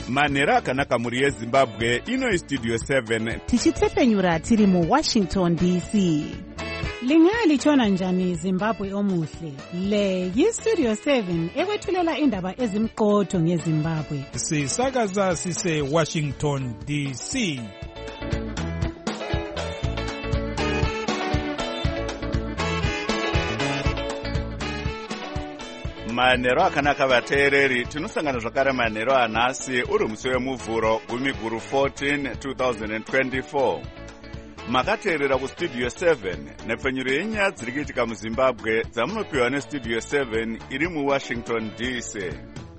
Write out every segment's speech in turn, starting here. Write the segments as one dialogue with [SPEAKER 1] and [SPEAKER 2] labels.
[SPEAKER 1] manhero akanaka muri yezimbabwe. Ino Studio 7
[SPEAKER 2] tichitefenyura tiri muWashington DC. Lingalitshona njani Zimbabwe omuhle? Le yiStudio 7 ekwethulela indaba ezimqotho ngeZimbabwe.
[SPEAKER 3] Sisakaza sise Washington DC.
[SPEAKER 1] manhero akanaka vateereri, tinosangana zvakare manhero anhasi uri musi wemuvhuro gumiguru 14 2024. Makateerera kuStudio 7 nepfenyuro yenyaya dziri kuitika muZimbabwe dzamunopiwa neStudio 7 iri muWashington DC.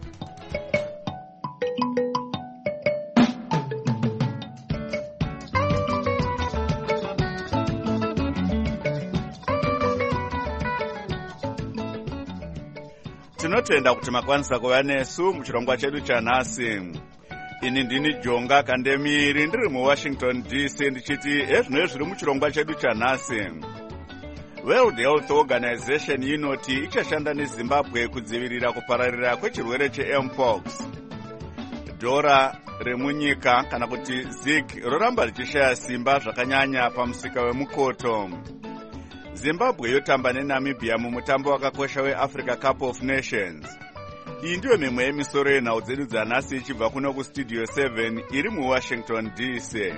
[SPEAKER 1] Tinotenda kuti makwanisa kuva nesu muchirongwa chedu chanhasi. Ini ndini Jonga Kandemiri ndiri muWashington DC ndichiti ezvino zviri muchirongwa chedu chanhasi. World Health Organization inoti ichashanda neZimbabwe kudzivirira kupararira kwechirwere cheMpox. Dhora remunyika kana kuti ZIG roramba richishaya simba zvakanyanya pamusika wemukoto. Zimbabwe yotamba neNamibia mumutambo wakakosha weAfrica Cup of Nations. Iyi ndiyo mimwe yemisoro yenhau dzedu dzanhasi ichibva kuno kuStudio 7 iri muWashington DC.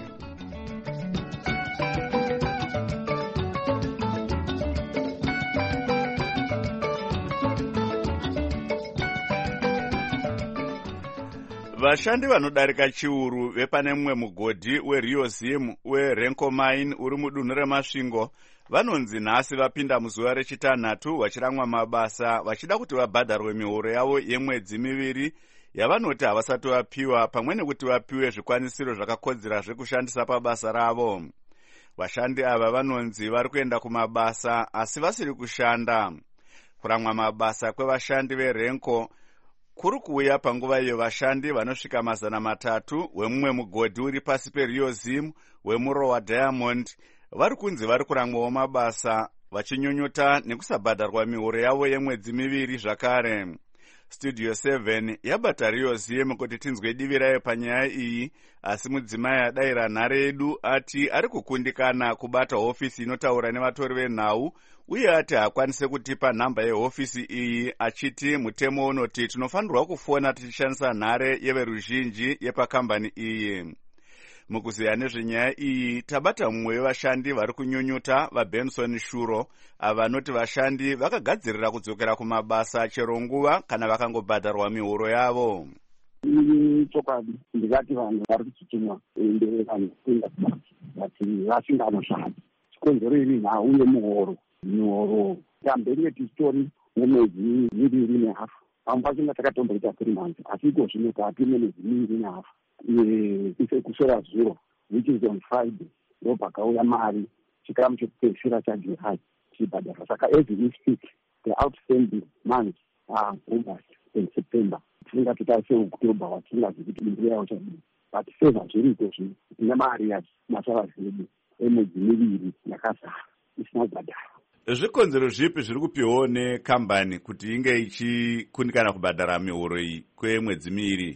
[SPEAKER 1] Vashandi vanodarika chiuru vepane mumwe mugodhi weRio Zim weRenco Mine uri mudunhu reMasvingo vanonzi nhasi vapinda muzuva rechitanhatu vachiramwa mabasa vachida kuti vabhadharwe mihoro yavo yemwedzi miviri yavanoti havasati vapiwa, pamwe nekuti vapiwe zvikwanisiro zvakakodzera zvekushandisa pabasa ravo. Vashandi ava vanonzi vari kuenda kumabasa asi vasiri kushanda. Kuramwa mabasa kwevashandi veRenco kuri kuuya panguva iyo vashandi vanosvika 300 wemumwe mugodhi uri pasi peRio Zim wemurowa Diamond vari kunzi vari kuramwawo mabasa vachinyunyuta nekusabhadharwa mihoro yavo yemwedzi miviri zvakare. Studio 7 yabata Rio Zim kuti tinzwe divi rayo panyaya iyi, asi mudzimai adayira nhare yedu ati ari kukundikana kubata hofisi inotaura nevatori venhau uye ati hakwanise kutipa nhamba yehofisi iyi, achiti mutemo unoti tinofanirwa kufona tichishandisa nhare yeveruzhinji yepakambani iyi. Mukuziya nezvenyaya iyi tabata mumwe wevashandi vari kunyunyuta vaBenson Shuro avanoti vashandi vakagadzirira kudzokera kumabasa chero nguva kana vakangobhadharwa mihoro yavo.
[SPEAKER 4] Chokwadi ndikati vanhu vari kuchitumwa ende vanhu kuenda kubasa vati vasinganoshanda chikonzero iri nhau yemuhoro. Mihoro tambenge tichitori nemwedzi miviri nehafu, pamwe pachona takatomboita 3 months asi iko zvino taapine mwedzi miviri nehafu. Kusora zuro which is on Friday ndopakauya mari chikamu chekupedzisira chaJuly chibhadharwa. Saka as we speak the outstanding months are August and September. Tinga tutaise October watinga kuti mbiri yawo chadini, but favor zviriko zvino ine mari yacho masara zvedu emwedzi miviri yakazara isina kubhadharwa.
[SPEAKER 1] Zvikonzero zvipi zviri kupiwawo nekambani kuti inge ichikundikana kubhadhara mihoro iyi kwemwedzi miviri?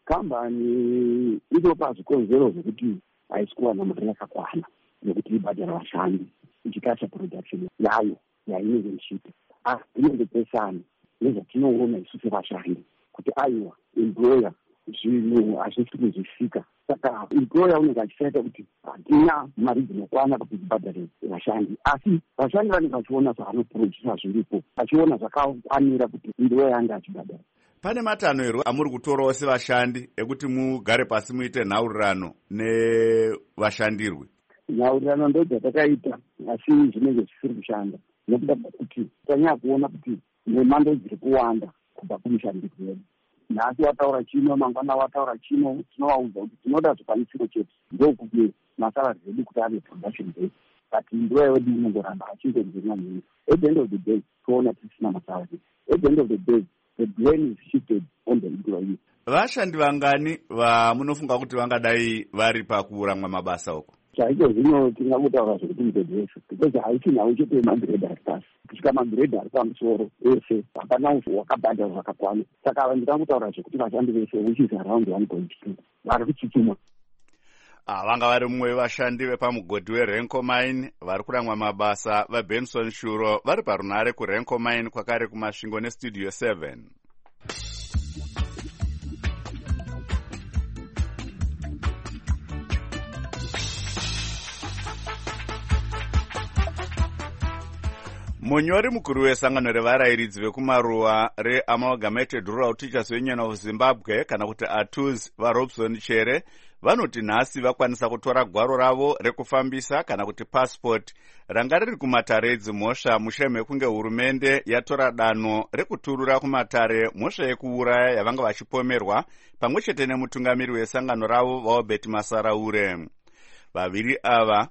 [SPEAKER 4] Kambani inopa zvikonzero zvekuti haisi kuwana mari yakakwana nekuti ibhadhara vashandi ichikasha production yayo yainenge ichiita. Asi inondopesana nezvatinoona isu sevashandi kuti aiwa employer zvinhu hazvisi kuzvisvika. Saka employer unenge achisaita kuti hatina mari dzinokwana kuti dzibhadhare vashandi, asi vashandi vanenge vachiona zvaanoprodusa zviripo, vachiona zvakakwanira kuti employer yange achibhadhara.
[SPEAKER 1] Pane matanhero amuri kutorawo sevashandi ekuti mugare pasi muite nhaurirano nevashandirwe?
[SPEAKER 4] Nhaurirano ndodzatakaita asi zvinenge zvisiri kushanda nekuda kwekuti tanyanya kuona kuti nemhando dziri kuwanda kubva kumushandisi wedu. Nhasi wataura chino, mangwana wataura chino, tinovaudza kuti tinoda zvikwanisiro chetu ndokuti masarari edu kuti ave production base, but ndiwe wedu unongoramba achingonzirira nini. At the end of the day toona tisina masarari. At the end of the day the blame is shifted on the employee.
[SPEAKER 1] Vashandi vangani vamunofunga kuti vangadai vari pakuramwa mabasa uko?
[SPEAKER 4] chaicho zvino tingangotaura zvekuti mugodi wese because haiti nhau chete mambiredhi ari pasi kusvika mambiredhi ari pamusoro ese hapana wakabhadha zvakakwana. Saka ndikangotaura zvekuti vashandi vese which is around 1.2 vari kuchituma.
[SPEAKER 1] Vanga vari mumwe vevashandi vepamugodhi weRenco Mine vari kuramwa mabasa vaBenson Shuro vari parunare kuRenco Mine kwakare kumasvingo neStudio 7. Munyori mukuru wesangano revarayiridzi vekumaruwa reAmalgamated Rural Teachers Union of Zimbabwe kana kuti ATUZ vaRobson Chere vanoti nhasi vakwanisa kutora gwaro ravo rekufambisa kana kuti passport ranga riri kumatare edzimhosva mushure mekunge hurumende yatora danho rekuturura kumatare mhosva yekuuraya yavanga vachipomerwa pamwe chete nemutungamiri wesangano ravo vaObert Masaraure. Vaviri ava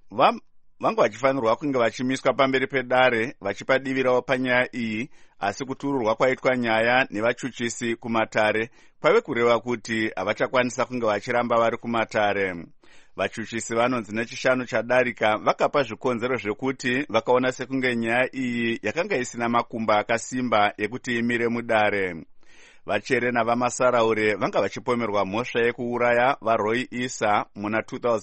[SPEAKER 1] vanga vachifanirwa kunge vachimiswa pamberi pedare vachipadivirawo panyaya iyi, asi kutururwa kwaitwa nyaya nevachuchisi kumatare kwave kureva kuti havachakwanisa kunge vachiramba vari kumatare. Vachuchisi vanonzi nechishanu chadarika vakapa zvikonzero zvekuti vakaona sekunge nyaya iyi yakanga isina makumba akasimba ekuti imire mudare. Vachere navamasaraure vanga vachipomerwa mhosva yekuuraya vaRoy Isa muna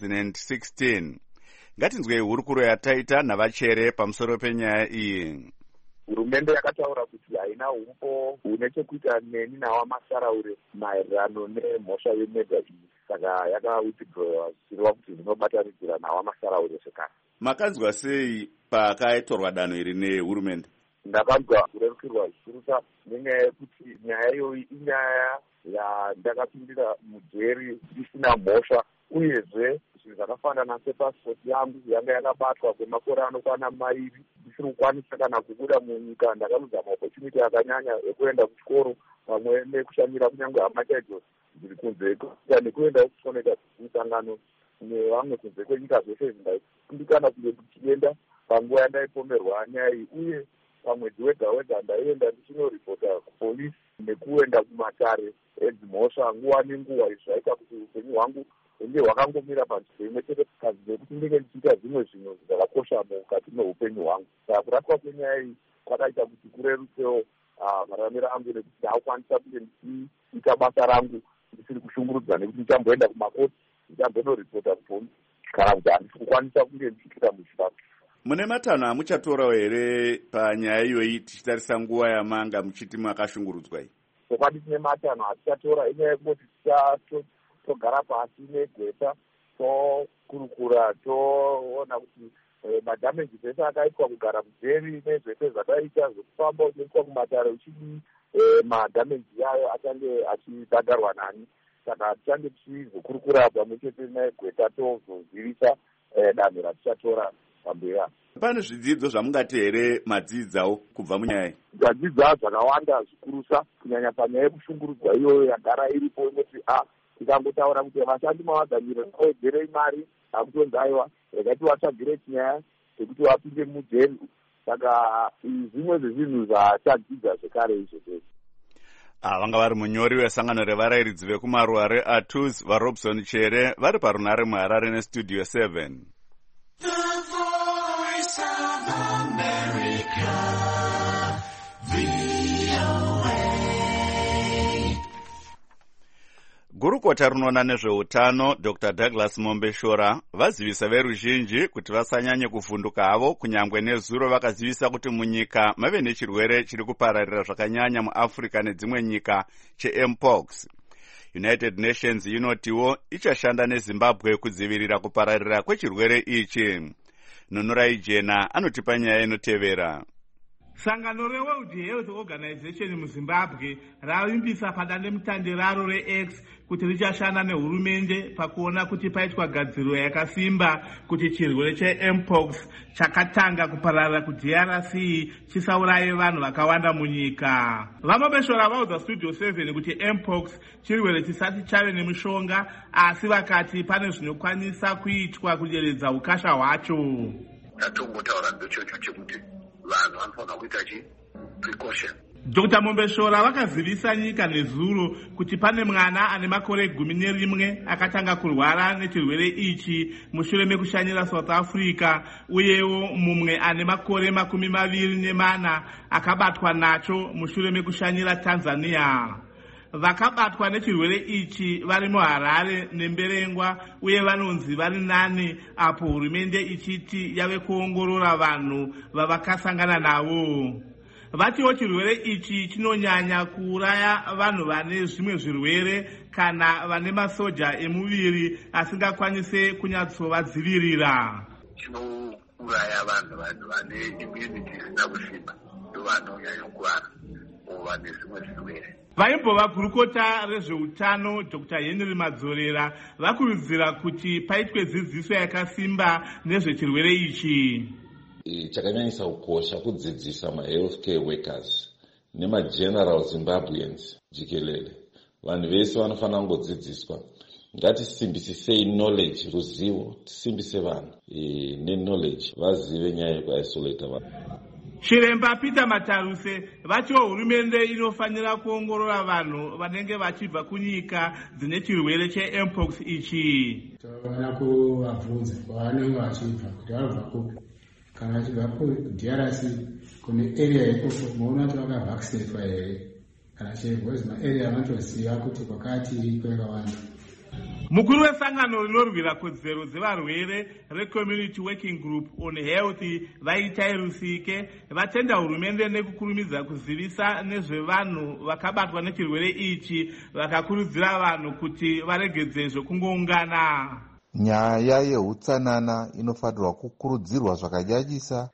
[SPEAKER 1] 2016. Ngatinzwei hurukuro yataita navachere pamusoro penyaya iyi.
[SPEAKER 5] Hurumende yakataura kuti haina umpo une chekuita neni navamasaraure maererano nemhosva yemedha iyi, saka yakawithdrawa zvichireva kuti zvinobatanidzira navamasaraure zvekare.
[SPEAKER 1] Makanzwa sei pakaitorwa danho iri nehurumende?
[SPEAKER 5] Ndakanzwa kurerukirwa zvichirusa nenyaya yekuti nyaya iyoyi inyaya yandakapindira mujeri isina mhosva, uyezve zvinhu zvakafanana sepasipoti yangu yanga yakabatwa kwemakore anokwana mairi isiri kukwanisa kana kubuda munyika. Ndakanudza maopportunity akanyanya ekuenda kuchikoro pamwe nekushandira kunyange hama chaidzo dziri kunze nekuenda kutoneka musangano nevamwe kunze kwenyika zvese zvindaikundikana kunge ndichienda panguva yandaipomerwa nyaya iyi, uye pamwedzi wega wega ndaienda ndichinoripota kupolisi nekuenda kumatare edzimhosva nguva nenguva. Izvi zvaita kuti upenyu hwangu hunge hwakangomira panzvimbo imwe chete kazi nekuti ndinge ndichiita zvimwe zvinhu zvakakosha mukati meupenyu hwangu. Saka kurapwa kwenyaya iyi kwakaita kuti kurerutsewo mararamiro angu nekuti ndaakwanisa kunge ndichiita basa rangu ndisiri kushungurudza, nekuti ndichamboenda kumakoti ndichambonoripota kupolisi kana kuti handisi kukwanisa kunge ndichiita muzvibasa.
[SPEAKER 1] Mune matanho amuchatorawo here panyaya iyoyi tichitarisa nguva yamanga muchiti makashungurudzwa iyi?
[SPEAKER 5] Chokwadi tine matanho atichatora, inyaya yekungoti togara pasi negweta tokurukura toona kuti madhameji zvese akaitwa kugara mujeri nezvese zvakaita zvekufamba uchiiswa kumatare uchidii, madhameji yayo achange achibhadharwa nani. Saka tichange tichizokurukura pamwe chete negweta tozozivisa danho ratichatora pamberi.
[SPEAKER 1] Pane zvidzidzo zvamungati here madzidzawo kubva munyaya?
[SPEAKER 5] Zvadzidza zvakawanda zvikurusa, kunyanya panyaya yekushungurudzwa iyoyo yagara iripo, inoti tikangotaura kuti vashandi mavadzanyiro awedzerei mari akutonzi aiwa rekati watsvagire chinyaya chekuti wapinde mujeri. Saka zvimwe zvezvinhu zvatadzidza zvekare izvo zvese.
[SPEAKER 1] Vanga vari munyori wesangano revarayiridzi vekumaruwa reATUZ vaRobson Chere vari parunare muHarare neStudio 7. Gurukota rinoona nezveutano Dr. Douglas Mombeshora vazivisa veruzhinji kuti vasanyanye kuvhunduka havo kunyangwe nezuro. Vakazivisa kuti munyika mave nechirwere chiri kupararira zvakanyanya muAfrica nedzimwe nyika cheMpox. United Nations inotiwo ichashanda neZimbabwe kudzivirira kupararira kwechirwere ichi. Nunurai Jena anotipa nyaya inotevera.
[SPEAKER 6] Sangano reWorld Health Organization muZimbabwe ravimbisa padandemutande raro reX kuti richashanda nehurumende pakuona kuti paitwa gadziriro yakasimba kuti chirwere cheMpox chakatanga kupararira kuDRC chisauraye vanhu vakawanda munyika. Vamombeshora vaudza Studio 7 kuti Mpox chirwere chisati chave nemushonga, asi vakati pane zvinokwanisa kuitwa kuderedza ukasha hwacho.
[SPEAKER 7] Tatombotaura ngechocho chekuti vanhu vanofanira kuita precaution
[SPEAKER 6] Dr. Mombeshora vakazivisa nyika nezuro kuti pane mwana ane makore 11 akatanga kurwara nechirwere ichi mushure mekushanyira South Africa, uyewo mumwe ane makore 24 akabatwa nacho mushure mekushanyira Tanzania. Vakabatwa nechirwere ichi vari muHarare neMberengwa, uye vanonzi vari 9 apo hurumende ichiti yave kuongorora vanhu vavakasangana navo. Vatiwo chirwere ichi chinonyanya kuuraya vanhu vane zvimwe zvirwere kana vane masoja emuviri asingakwanise kunyatsovadzivirira.
[SPEAKER 5] Chinouraya vanhu vane immunity isina kusimba, ndovanonyanya kurwara vane zvimwe zvirwere.
[SPEAKER 6] Vaimbova gurukota rezveutano Dr. Henry Madzorera vakurudzira kuti paitwe dzidziso yakasimba nezvechirwere ichi.
[SPEAKER 7] Chakanyanyisa kukosha kudzidzisa ma-healthcare workers nema-general Zimbabweans jikelele. Vanhu vese vanofanira kungodzidziswa. Ngatisimbisisei knowledge, ruzivo, tisimbise vanhu ne-knowledge vazive nyaya yekuisolata vanhu.
[SPEAKER 6] Chiremba Peter Mataruse vatiwo hurumende inofanira kuongorora vanhu vanenge vachibva kunyika dzine chirwere che-mpox ichi.
[SPEAKER 8] Tavana kuvabvunza kwavanenge vachibva kuti vanobva kupi. Kana vachibva kuDRC kune area ikoko muona kuti vakavaccinatwa here kana chirwezi maarea vanotoziva kuti kwakati kwakawanda.
[SPEAKER 6] Mukuru wesangano rinorwira kodzero dzevarwere reCommunity Working Group on Health Vaitai Rusike vatenda hurumende nekukurumidza kuzivisa nezvevanhu vakabatwa nechirwere ichi, vakakurudzira vanhu kuti varegedze zvokungoungana.
[SPEAKER 9] Nyaya yeutsanana inofanirwa kukurudzirwa zvakanyanyisa.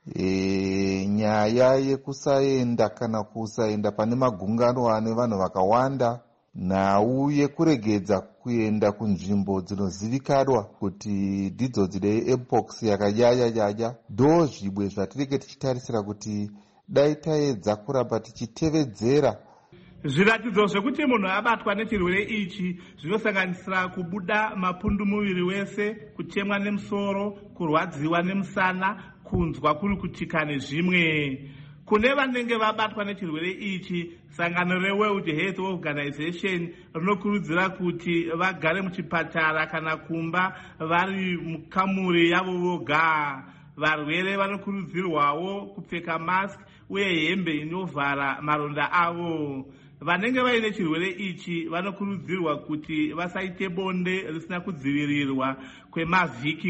[SPEAKER 9] Nyaya yekusaenda kana kusaenda pane magungano ane vanhu vakawanda, nhau yekuregedza kuenda kunzvimbo dzinozivikanwa kuti ndidzo dzine mpox yakanyanya ndo zvimwe zvatinenge tichitarisira kuti dai taedza kuramba tichitevedzera.
[SPEAKER 6] Zviratidzo zvekuti munhu abatwa nechirwere ichi zvinosanganisira kubuda mapundu muviri wese, kutemwa nemusoro, kurwadziwa nemusana, kunzwa kuri kutika nezvimwe. Kune vanenge vabatwa nechirwere ichi, sangano reWorld Health Organization rinokurudzira kuti vagare muchipatara kana kumba vari mukamuri yavo voga. Varwere vanokurudzirwawo kupfeka mask uye hembe inovhara maronda avo. Vanenge vaine chirwere ichi vanokurudzirwa kuti vasaite bonde risina kudzivirirwa kwemavhiki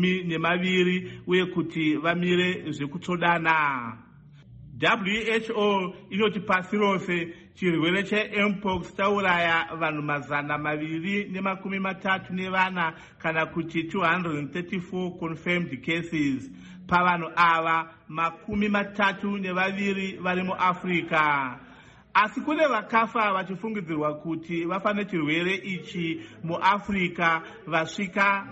[SPEAKER 6] 12 uye kuti vamire zvekutsvodana. WHO inoti pasi rose chirwere che-mpox chauraya vanhu 234 kana kuti 234 confirmed cases. Pavanhu ava 32 vari muAfrica. Asi kune vakafa vachifungidzirwa kuti vafane chirwere ichi muAfrica vasvika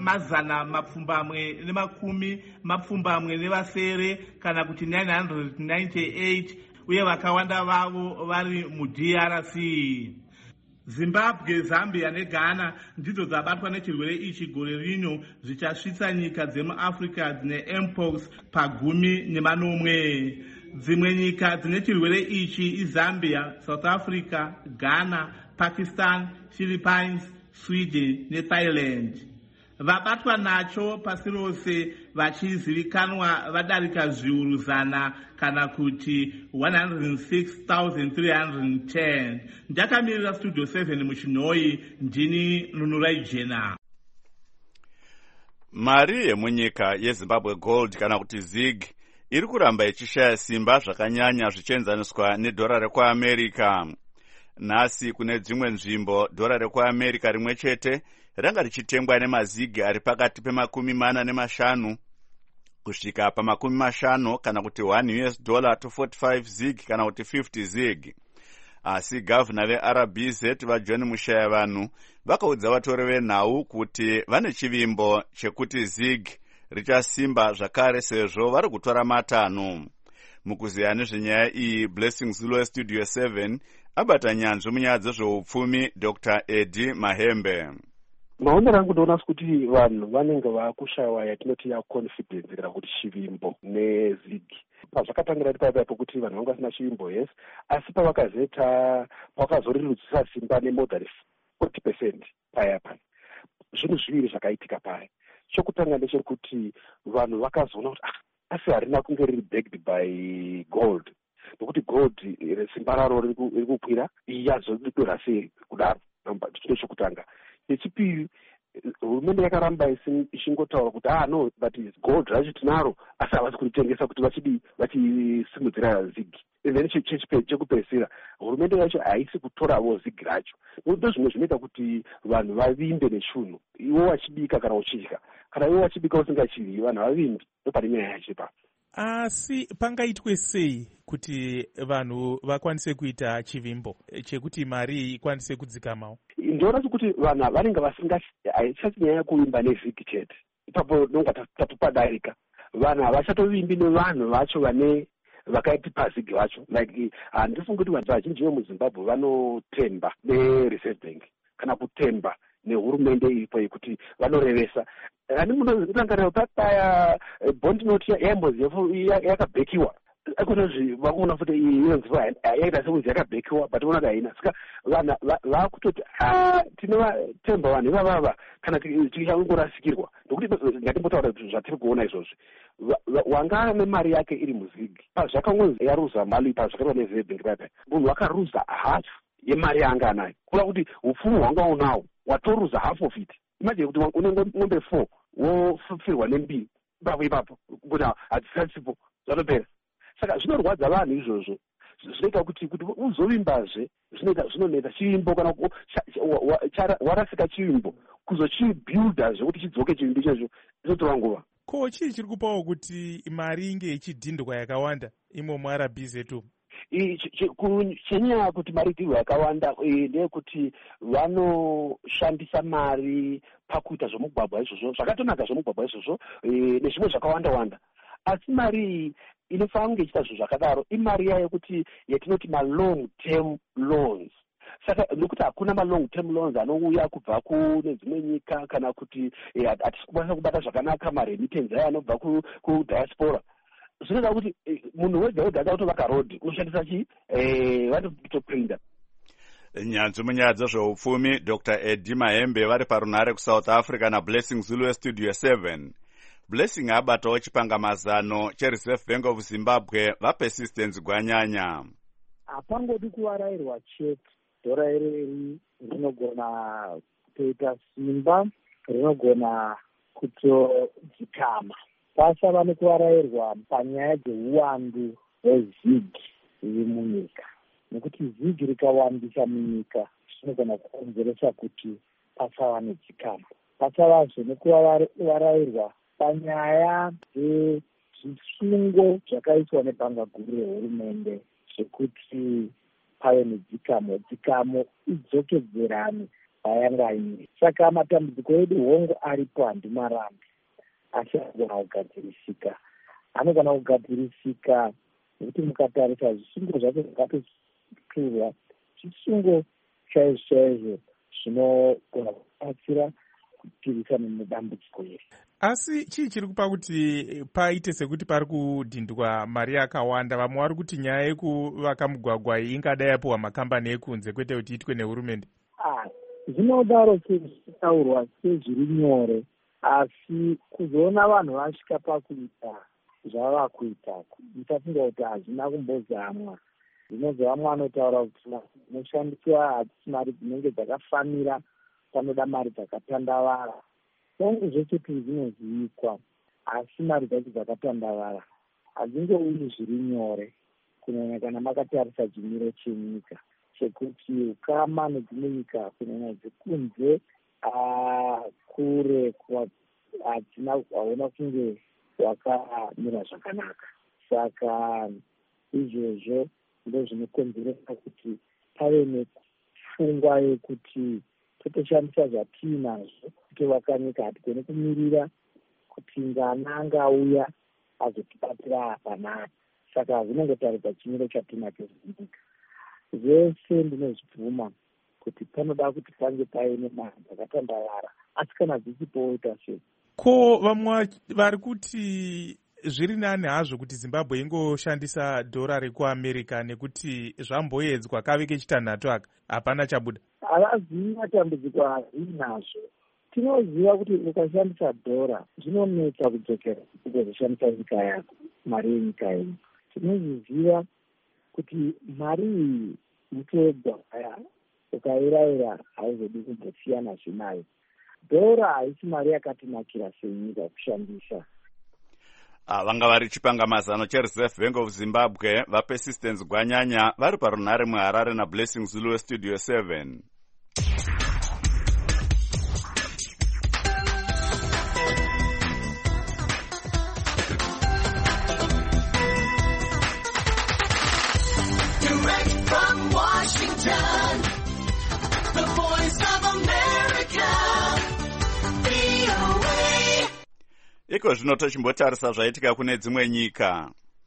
[SPEAKER 6] 140 kana kuti 998, uye vakawanda vavo vari muDRC. Zimbabwe, Zambia neGhana ndidzo dzabatwa nechirwere ichi gore rino, zvichasvitsa nyika dzemuAfrica dzine mpox pa10. Dzimwe nyika dzine chirwere ichi iZambia, South Africa, Ghana, Pakistan, Philippines, Sweden neThailand. Vabatwa nacho pasi rose vachizivikanwa vadarika zviuru 100 kana kuti 106,310. Ndakamirira Studio 7 muChinoi, ndini Nunurai Jena.
[SPEAKER 1] Mari yemunyika yeZimbabwe Gold kana kuti ZIG iri kuramba ichishaya simba zvakanyanya zvichienzaniswa nedhora rekuAmerica. Nhasi kune dzimwe nzvimbo dhora rekuAmerica rimwe chete ranga richitengwa nemazigi ari pakati pe45 kusvika pa50 kana kuti $1 to 45 zig kana kuti 50 zig. Asi gavhuna veRBZ vaJohn Mushayavanhu vakaudza vatori venhau kuti vane chivimbo chekuti zig richasimba zvakare sezvo vari kutora matanho. Mukuziya nezvenyaya iyi, Blessing Zulu weStudio 7 abata nyanzvi munyaya dzezveupfumi Dr. Eddie Mahembe.
[SPEAKER 4] Maonero angu ndoona kuti vanhu vanenge vakushayiwa yatinoti ya confidence kana kuti chivimbo nezigi. pazvakatangira paipapo kuti vanhu vanga vasina chivimbo, yes, asi pavakazorerutsira simba nemore than 40% payapa, zvinhu zviviri zvakaitika paya. Chokutanga ndechekuti vanhu vakazoona kuti asi harina kunge riri backed by gold, nokuti gold simba raro riri kukwira, yazodikura sei kudaro. Chiro chokutanga. Chechipiri, hurumende yakaramba ishingotaura kuti no, but gold racho tinaro, asi havasi kuritengesa kuti vachisimudzira zigi. And then chekupedzisira, hurumende yacho haisi kutorawo zigi racho. Ndo zvimwe zvinoita kuti vanhu vavimbe neshunhu. Iwe wachibika kana uchidya, kana iwe wachibika usingachidyi, vanhu havimbi. Ndopane nyaya yacho pa.
[SPEAKER 3] Asi pangaitwe sei kuti vanhu vakwanise kuita chivimbo chekuti mari ikwanise kudzikamawo?
[SPEAKER 4] Ndinoona kuti vanhu vanenge haichanyanya kuvimba nevhiki chete. Ipapo nonga tatopadarika. Vanhu havachatovimbi nevanhu vacho vakaitipa zigi vacho. Like handifungi kuti vanhu vazhinji vemuZimbabwe vanotemba neReserve Bank kana kutemba nehurumende iripo yekuti vanorevesa. Ani munorangarira papaya bond note yaimbozi yakabhekiwa. Akunozvi vakuona futi iyo mvura yaita sekunzi yakabhekiwa, but unoda haina. Saka vanhu vakutoti tinovatemba vanhu ivavava kana tichangorasikirwa. Nokuti ngatimbotaura kuti zvatiri kuona izvozvi. Wanga nemari yake iri muzigi, pazvakangonzi yaruza mali pazvakaita neReserve Bank papa, munhu wakaruza half yemari yanga anayo. Kuda kuti upfumi hwanga unawo watoruza half of it. Imagine kuti une ng'ombe 4 wofirwa nembiri ipapo kuti hadzisasipo zvatopera. Saka zvinorwadza vanhu izvozvo, zvinoita kuti uzovimbazve zvinoneta chivimbo kana warasika chivimbo kuzochibuilda zvekuti chidzoke chivimbo ichocho zvinotora nguva.
[SPEAKER 3] Ko chii chiri kupawo kuti mari inge ichidhindwa yakawanda imo muRBZ2? Chenyaya kuti mari idhirwa yakawanda ndeyekuti vanoshandisa mari pakuita zvomugwagwa izvozvo, zvakatonaka zvomugwagwa izvozvo nezvimwe zvakawanda-wanda. Asi mari inofanira kunge ichiita zvinhu zvakadaro imari yayo kuti yatinoti ma-long term loans. Saka nokuti hakuna ma-long term loans anouya kubva kune dzimwe nyika kana kuti hatisi kukwanisa kubata zvakanaka maremittance aya anobva kudiaspora. Zvinoda kuti munhu wega-wega akatovaka rodhi unoshandisa vanotoprinda.
[SPEAKER 1] Nyanzvi munyaya dzezveupfumi Dr. Eddie Mahembe vari parunare kuSouth Africa naBlessing Zulu weStudio 7. Blessing abatawo chipangamazano cheReserve Bank of Zimbabwe vaPersistence Gwanyanya.
[SPEAKER 10] Hapangodi kuvarayirwa chete, dhora iri rinogona kutoita simba, rinogona kutodzikama. Pasava nekuvarayirwa panyaya dzeuwandu hwezigi riri munyika. Nekuti zigi rikawandisa munyika zvinogona kukonzeresa kuti pasava nedzikama. Pasavazve nekuvarayirwa panyaya dzezvisungo zvakaiswa nebhanga guru rehurumende zvekuti pave nedzikamo, dzikamo idzokedzerane payanga iri. Saka matambudziko edu hongu aripo handimarambi, asi anogona kugadzirisika. Anogona kugadzirisika nekuti mukatarisa zvisungo zvacho zvakatoturwa zvisungo chaizvo zvinogona kubatsira kutirisa nemudambudziko iri.
[SPEAKER 3] Asi chii chiri kupa kuti paite sekuti pari kudhindwa mari yakawanda? Vamwe vari kuti nyaya yekuvaka mugwagwa iyi ingadai yapiwa makambani ekunze kwete kuti iitwe nehurumende.
[SPEAKER 10] Zvinodaro sezvitaurwa sezviri nyore, asi kuzoona vanhu vasvika pakuita zvava kuita ndichafunga kuti hazvina kumbozamwa. Zvinonzi vamwe vanotaura kuti dzinoshandiswa hadzisi mari dzinenge dzakafanira, panoda mari dzakatandavara. Hongu zvese zvinozivikwa, asi mari dzacho dzakatandavara hadzingouyi zviri nyore, kunyanya kana makatarisa chimiro chenyika chekuti ukama nedzimwe nyika kunyanya dzekunze kure hauna kunge wakamira zvakanaka. Saka izvozvo ndo zvinokonzeresa kuti pave nepfungwa yekuti totoshandisa zvatinazvo kutovaka nyika. Hatigoni kumirira kuti ngana angauya azotibatira panapa. Saka zvinongotaridza chimiro chatinacho nyika. Zvese ndinozvibvuma kuti panoda kuti pange paine mari dzakatandavara, asi kana dzisipowo ita sei.
[SPEAKER 3] Ko vamwe vari kuti zviri nani hazvo kuti Zimbabwe ingoshandisa dhora rekuAmerica nekuti zvamboedzwa kave kechitanhatu aka hapana chabuda.
[SPEAKER 10] Havazivi matambudziko azvinazvo. Tinoziva kuti ukashandisa dhora zvinonetsa kudzokera ukazoshandisa nyika yako, mari yenyika yenyu. Tinoziva kuti mari iyi mutogwa ukairaira hauzodi kumbosiyana zvinayo. Dhora haisi mari yakatinakira senyika kushandisa.
[SPEAKER 1] Vanga vari chipangamazano cheReserve Bank of Zimbabwe vaPersistence Gwanyanya vari parunhare muHarare naBlessing Zulu weStudio 7.
[SPEAKER 11] Direct from Washington, the voice of America, VOA.
[SPEAKER 1] Iko zvino tochimbotarisa zvaitika kune dzimwe nyika.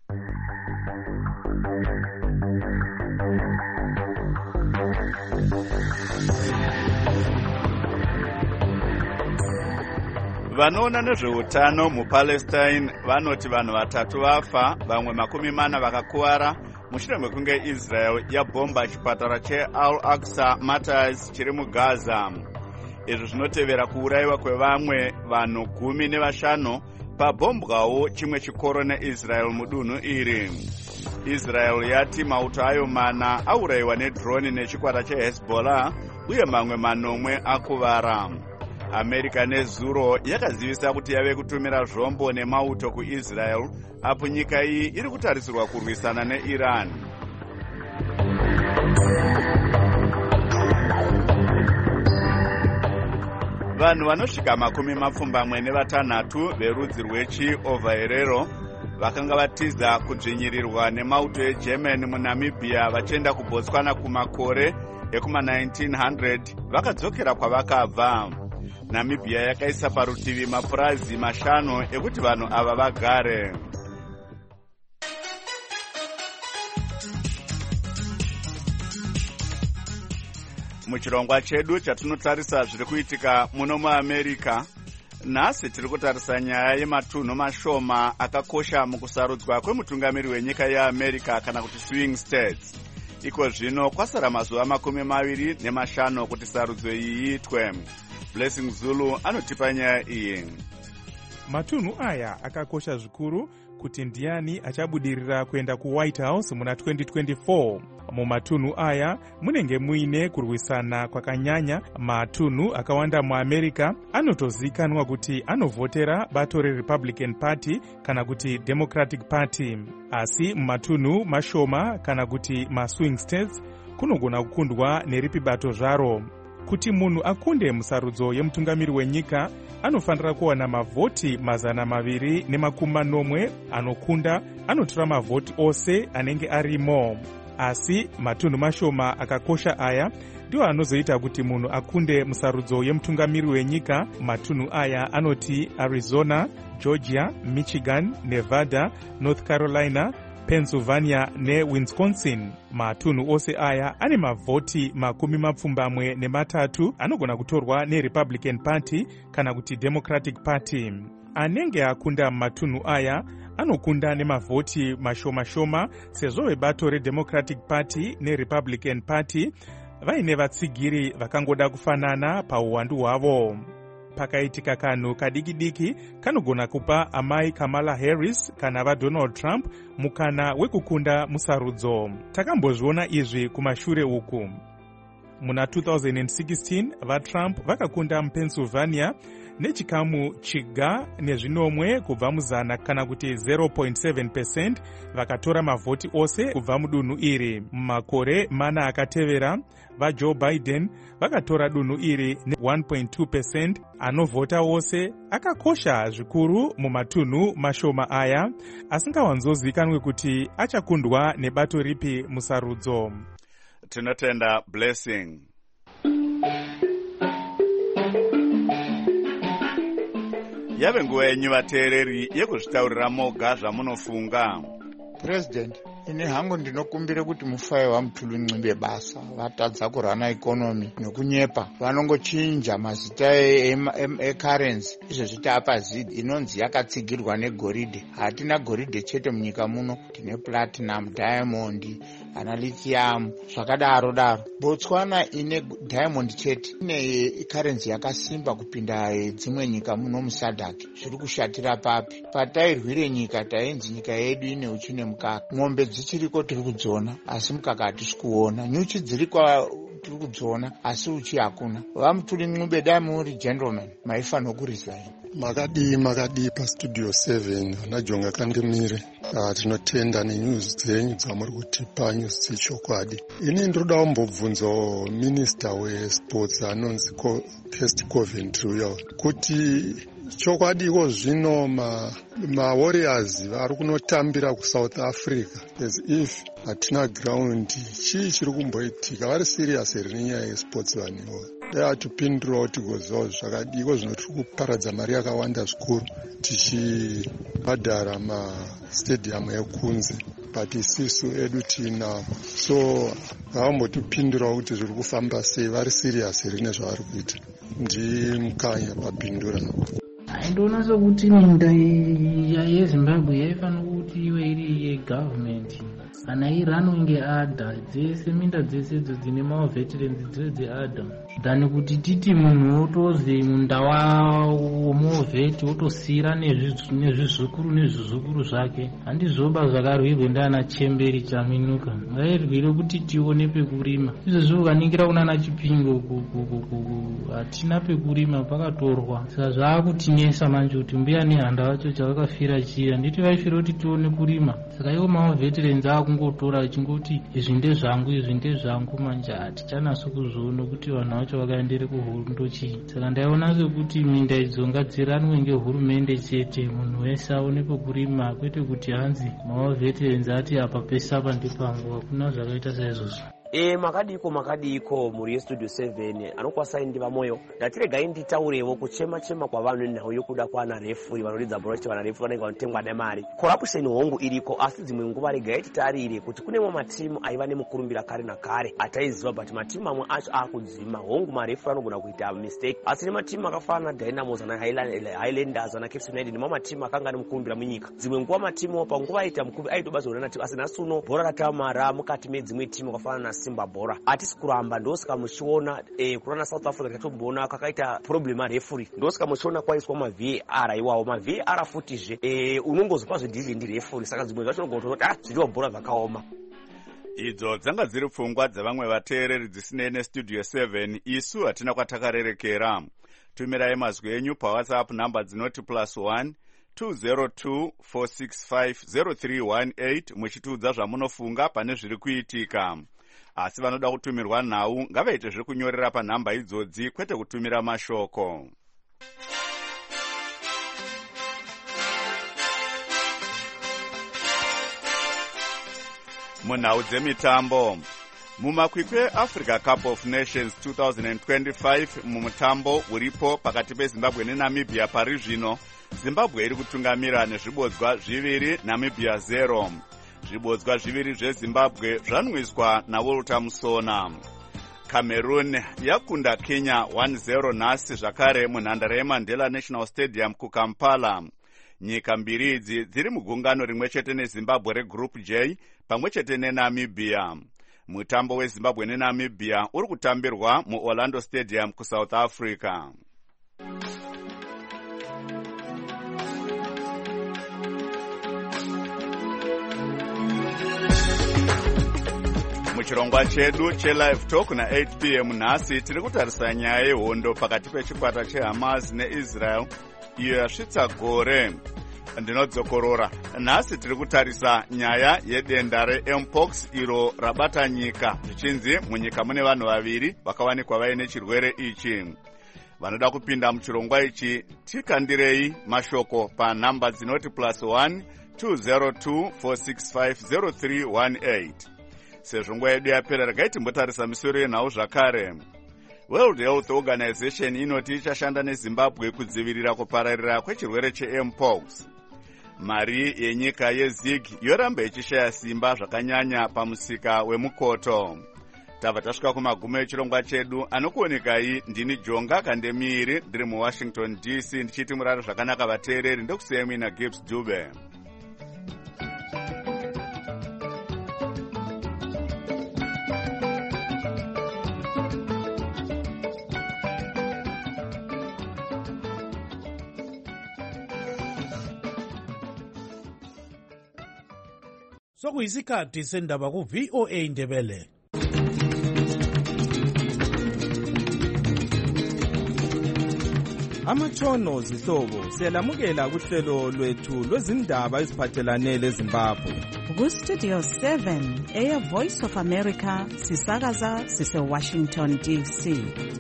[SPEAKER 1] Vanoona nezveutano muPalestine vanoti vanhu 3 vafa, vamwe 40 vakakuwara mushure mekunge Israel yabhomba chipatara cheAl-Aqsa Martyrs chiri muGaza. Izvi zvinotevera kuurayiwa kwevamwe vanhu 15 pabhombwawo chimwe chikoro neIsrael mudunhu iri. Israel yati mauto ayo 4 aurayiwa nedroni nechikwata cheHezbollah uye mamwe 9 akuvara. America nezuro yakazivisa kuti yave kutumira zvombo nemauto kuIsrael apo nyika iyi iri kutarisirwa kurwisana neIran. Vanhu vanosvika 26 verudzi rwechi-Ovaherero vakanga vatiza kudzvinyirirwa nemauto eGerman muNamibia vachienda kuBotswana kumakore ekuma-1900 vakadzokera kwavakabva. Namibia yakaisa parutivi mapurazi 5 ekuti vanhu ava vagare. Muchirongwa chedu chatinotarisa zviri kuitika muno muAmerica, nhasi tiri kutarisa nyaya yematunhu mashoma akakosha mukusarudzwa kwemutungamiri wenyika yeAmerica kana kuti swing states. Iko zvino kwasara mazuva 25 kuti sarudzo iyi iitwe. Blessing Zulu anotipa nyaya iyi.
[SPEAKER 3] Matunhu aya akakosha zvikuru kuti ndiani achabudirira kuenda kuWhite House muna 2024. Mumatunhu aya munenge muine kurwisana kwakanyanya. Matunhu akawanda muAmerica anotozikanwa kuti anovhotera bato reRepublican Party kana kuti Democratic Party. Asi mumatunhu mashoma kana kuti maswing states kunogona kukundwa neripi bato zvaro. Kuti munhu akunde musarudzo yemutungamiri wenyika anofanira kuwana mavhoti 240. Anokunda anotora mavhoti ose anenge arimo. Asi matunhu mashoma akakosha aya ndiwo anozoita kuti munhu akunde musarudzo yemutungamiri wenyika. Matunhu aya anoti Arizona, Georgia, Michigan, Nevada, North Carolina, Pennsylvania neWisconsin. Matunhu ose aya ane mavhoti 23 anogona kutorwa neRepublican Party kana kuti Democratic Party. Anenge akunda matunhu aya anokunda nemavhoti mashoma sezvo vebato reDemocratic Party neRepublican Party vaine vatsigiri vakangoda kufanana pauwandu hwavo. Pakaitika kanhu kadiki kanogona kupa amai Kamala Harris kana vaDonald Trump mukana wekukunda musarudzo. Takambozviona izvi kumashure uku. Muna 2016 vaTrump vakakunda muPennsylvania nechikamu chiga nezvinomwe kubva muzana kana kuti 0.7%. Vakatora mavhoti ose kubva mudunhu iri. Mumakore 4 akatevera vaJoe Biden vakatora dunhu iri ne1.2%. Anovhota wose akakosha zvikuru mumatunhu mashoma aya asingawanzozikanwe kuti achakundwa nebato ripi musarudzo.
[SPEAKER 1] Tinotenda Blessing. Yave nguva yenyu vateereri yekuzvitaurira moga zvamunofunga.
[SPEAKER 9] President,
[SPEAKER 12] ine hangu ndinokumbira kuti mufai vaMutulunximbe basa vatadza kurana ikonomi nekunyepa, vanongochinja mazita ecurrency. Izvozvi taapa zid inonzi yakatsigirwa negoridhe. Hatina goridhe chete munyika muno, tine platinum, diamond, ana lithium zvakadaro daro. Botswana ine diamond chete, ine currency yakasimba kupinda dzimwe nyika muno musadhaki. Zviri kushatira papi? Patairwire nyika tainzi nyika yedu ine uchi nemukaka. Ng'ombe dzichiriko tiri kudziona asi mukaka hatisi kuona. Nyuchi dziriko tiri kudziona asi uchi hakuna. VaMutulunximbe dai muri gentleman maifanira kuresign.
[SPEAKER 13] Makadi pastudio 7 anajonga kandimire. Tinotenda nenews dzenyu dzamuri kutipa news dzechokwadi. Ini ndinoda kumbobvunza minister wesports anonzi Kirsti Coventry uyo kuti chokwadiko zvino mawarriors vari kunotambira kuSouth Africa as if hatina ground. Chii chiri kumboitika? Vari serious here nenyaya yesports vanhuwo? Dai atipindura kuti gozawo zvakadiko zvino tiri kuparadza mari yakawanda zvikuru tichibhadhara mastadium ekunze but isisu edu tinawo. So ngavambotipindura kuti zviri kufamba sei, vari serious here nezvavari kuita. Ndimukanya papindura.
[SPEAKER 14] Ndinoona sokuti minda yeZimbabwe yaifanira kuti iwe iri yegovernment kana iranwe ngeadha. Dzese minda dzese idzo dzine maveterans dzive dzeadha than kuti titi munhu otozi munda womovheti otosira nezvizukuru nezvizukuru zvake. Handizoba zvakarwirwa ndiana Chemberi Chaminuka, vairwire kuti tione pekurima. Izvozvi ukaningira kunana Chipingo hatina pekurima, pakatorwa. Saka zvaakutinesa manje kuti mbuya nehanda vacho chavakafira chiya nditi vaifira kuti tione kurima. Saka iwo maveterans akungotora achingoti izvi ndezvangu izvi ndezvangu. Manje hatichanaso kuzviona kuti vanhu vacho vakaendere kuhondo chii. Saka ndaiona sekuti minda idzo ngadziranwe ngehurumende chete, munhu wese aone pekurima, kwete kuti hanzi maveterans ati apa pese apa ndipangu. Hakuna zvakaita saizvozvo.
[SPEAKER 15] Makadiko muri yestudio 7 anokwasai ndiva moyo. Ndatiregai nditaurewo kuchema kwavanhu nhau yokuda kwana refuri vanoridza bhora kuti vana refuri vanenge vanotengwa nemari. Corruption hongu iriko, asi dzimwe nguva regai titarire kuti kunemwe matimu aiva nemukurumbira kare nakare ataiziva, but matimu mamwe acho akudzima. Hongu marefuri anogona kuita mistake, asi nematimu akafanana naDynamos na Highlanders na Cape United nemamwe matimu akanga nemukurumbira munyika. Dzimwe nguva matimu panguva aita mukurumbira aitobatsirwa natimu, asi nasuno bhora ratamara mukati medzimwe timu akafanana Simba bhora. Hatisi kuramba, ndosika muchiona kurana South Africa katombona kakaita problem refuri, ndosika muchiona kwaiswa maVAR iwawo. maVAR futizve unongozopa zvidhili ndirefuri. Saka dzimwe zvacho unogona kuti zviriwa bhora zvakaoma.
[SPEAKER 1] Idzo dzanga dziri pfungwa dzavamwe vateereri dzisinei nestudio 7. Isu hatina kwatakarerekera. Tumirai mazwi enyu paWhatsApp namba dzinoti +1 202 465 0318 muchitiudza zvamunofunga pane zviri kuitika. Asi vanoda kutumirwa nhau ngavaite zviri kunyorera panhamba idzodzi, kwete kutumira mashoko. Munhau dzemitambo, mumakwikwi eAfrica Cup of Nations 2025 mumutambo uripo pakati peZimbabwe neNamibia pari zvino, Zimbabwe iri kutungamira nezvibodzwa 2, Namibia 0. Zvibodzwa 2 zveZimbabwe zvanwiswa naWalter Musona. Cameroon yakunda Kenya 1-0 nhasi zvakare munhandare yeMandela National Stadium kuKampala. Nyika mbiri idzi dziri mugungano rimwe chete neZimbabwe reGroup J pamwe chete neNamibia. Mutambo weZimbabwe neNamibia uri kutambirwa muOrlando Stadium kuSouth Africa. Muchirongwa chedu cheLive Talk na 8 p.m. nhasi tiri kutarisa nyaya yehondo pakati pechikwata cheHamas neIsrael iyo yasvitsa gore. Ndinodzokorora. Nhasi tiri kutarisa nyaya yedenda reMpox iro rabata nyika. Zvichinzi munyika mune vanhu vaviri vakawanikwa vaine chirwere ichi. Vanoda kupinda muchirongwa ichi tikandirei mashoko panhamba dzinoti +1 202 465 0318. Sezvo nguva yedu yapera, regai timbotarisa misoro yenhau zvakare. World Health Organization inoti ichashanda neZimbabwe kudzivirira kupararira kwechirwere cheMpox. mari yenyika yezig yoramba ichishaya simba zvakanyanya pamusika wemukoto. Tabva tasvika kumagumo echirongwa chedu. Anokuonekai ndini Jonga Kandemiri ndiri muWashington DC ndichiti murare zvakanaka vateereri. Ndokusiyai na Gibbs Dube.
[SPEAKER 16] Sokuyisikhathi sendaba ku-VOA Indebele.
[SPEAKER 17] Amatshono zihlobo siyalamukela kuhlelo lwethu lwezindaba eziphathelane leZimbabwe.
[SPEAKER 2] Ku-Studio 7 Air Voice of America sisakaza sise-Washington DC.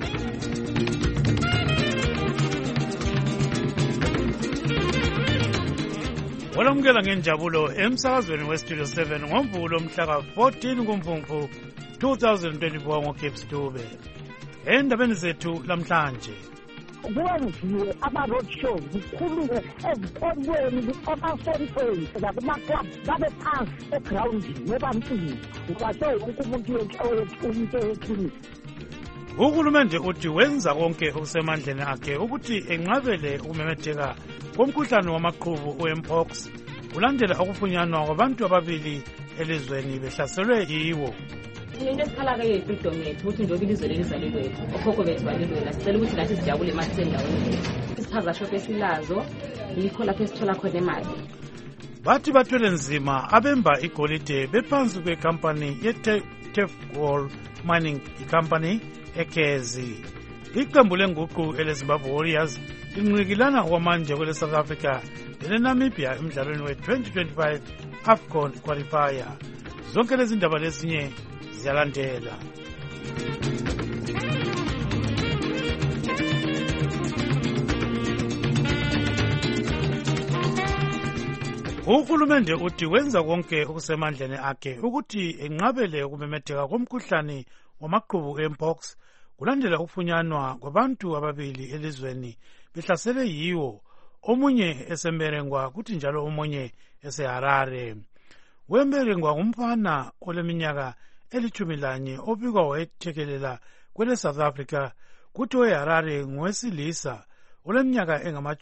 [SPEAKER 16] Walamukela ngenjabulo emsakazweni we-Studio 7 ngoMvulo mhla ka-14 kuMfumfu 2024 ngoGibbs Dube. Endabeni zethu lamhlanje.
[SPEAKER 18] Kwenziwe ama-roadshows kukhulunywe ezikolweni emasontweni nakumaklabhu babe phansi egrawundini ebantwini ubase wonke umuntu eklinikhi.
[SPEAKER 16] Uhulumende uthi wenza konke okusemandleni akhe ukuthi enqabele ukumemetheka komkhuhlane wamaqhubu we-mpox kulandela ukufunyanwa kwabantu ababili elizweni behlaselwe yiwo.
[SPEAKER 19] Into esikhala ke yefreedom yethu ukuthi njengoba ilizwe lelizalwe kwethu okhokho bethu balilwela sicela ukuthi nathi sijabule masisendaweni yethu. Isichaza shop esilazo yikho lapho esithola khona imali.
[SPEAKER 16] Bathi bathwele nzima abemba igolide bephansi kwekampani ye-Tefgol Mining Company eKezi. Iqembu lenguqu eleZimbabwe Warriors linqikilana kwamanje kwele South Africa leNamibia emdlalweni we-2025 AFCON qualifier. Zonke lezi ndaba lezinye ziyalandela. Uhulumende uthi wenza konke okusemandleni akhe ukuthi enqabele ukumemetheka komkhuhlane wamaqhubu e-mpox kulandela ukufunyanwa kwabantu ababili elizweni behlasele yiwo, omunye esemberengwa kuthi njalo omunye eseHarare. Wemberengwa ngumfana oleminyaka eli-11 obikwa wayethekelela kwele South Africa kuthi oweHarare ngowesilisa oleminyaka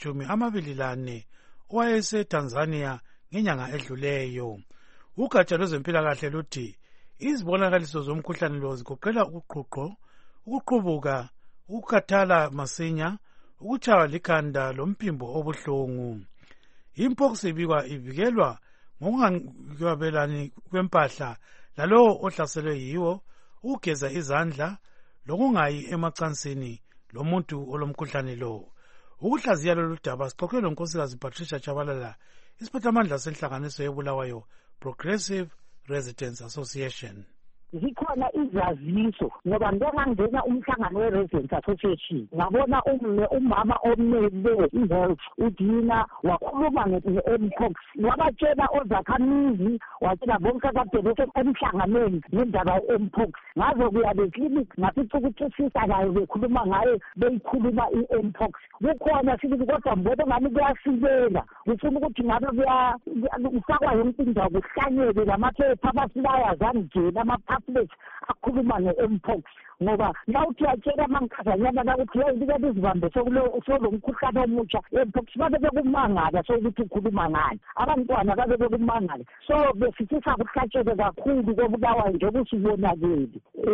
[SPEAKER 16] engama-24 owayeseTanzania ngenyanga edluleyo. Ugatsha lwezempilakahle luthi izibonakaliso zomkhuhlane lo zigoqela uqhuqho, ukuqubuka, ukukhathala masinya, ukutshaywa likhanda lomphimbo obuhlungu. Impox ibikwa ivikelwa ngokungabelani kwempahla lalowo ohlaselwe yiwo, ukugeza izandla lokungayi emacansini lomuntu olomkhuhlane lo. Ukuhlaziya lolu daba sixoxe lonkosikazi Patricia Chabalala, isiphathamandla senhlanganiso yebulawayo Progressive Residents Association.
[SPEAKER 18] Zikhona izaziso ngoba ngangena umhlangano we-Residents Association ngabona umama omele involved udina wakhuluma nge-mpox wabatshela ozakhamizi watshela bonke kade emhlanganweni ngendaba ye-mpox ngazo kuya beklinik ngafica ukuthi usisa layo bekhuluma ngayo beyikhuluma i-mpox. Kukhona sibili kodwa mbona ngani kuyafikela kufuna ukuthi ngabe kufakwa yonke indawo kuhlanyelwe lamaphepha ama-flyers angena ama-pamphlets akhuluma nge-mpox ngoba nawuthi uyatshela amankazanyana nakuthi yayibikela izibambe solo mkhuhlane omutsha e-mpox babe bekumangala sokuthi ukhuluma ngani, abantwana babe bekumangala. So besifisa kuhlatsheke kakhulu kobulawayo njengoba usibonakele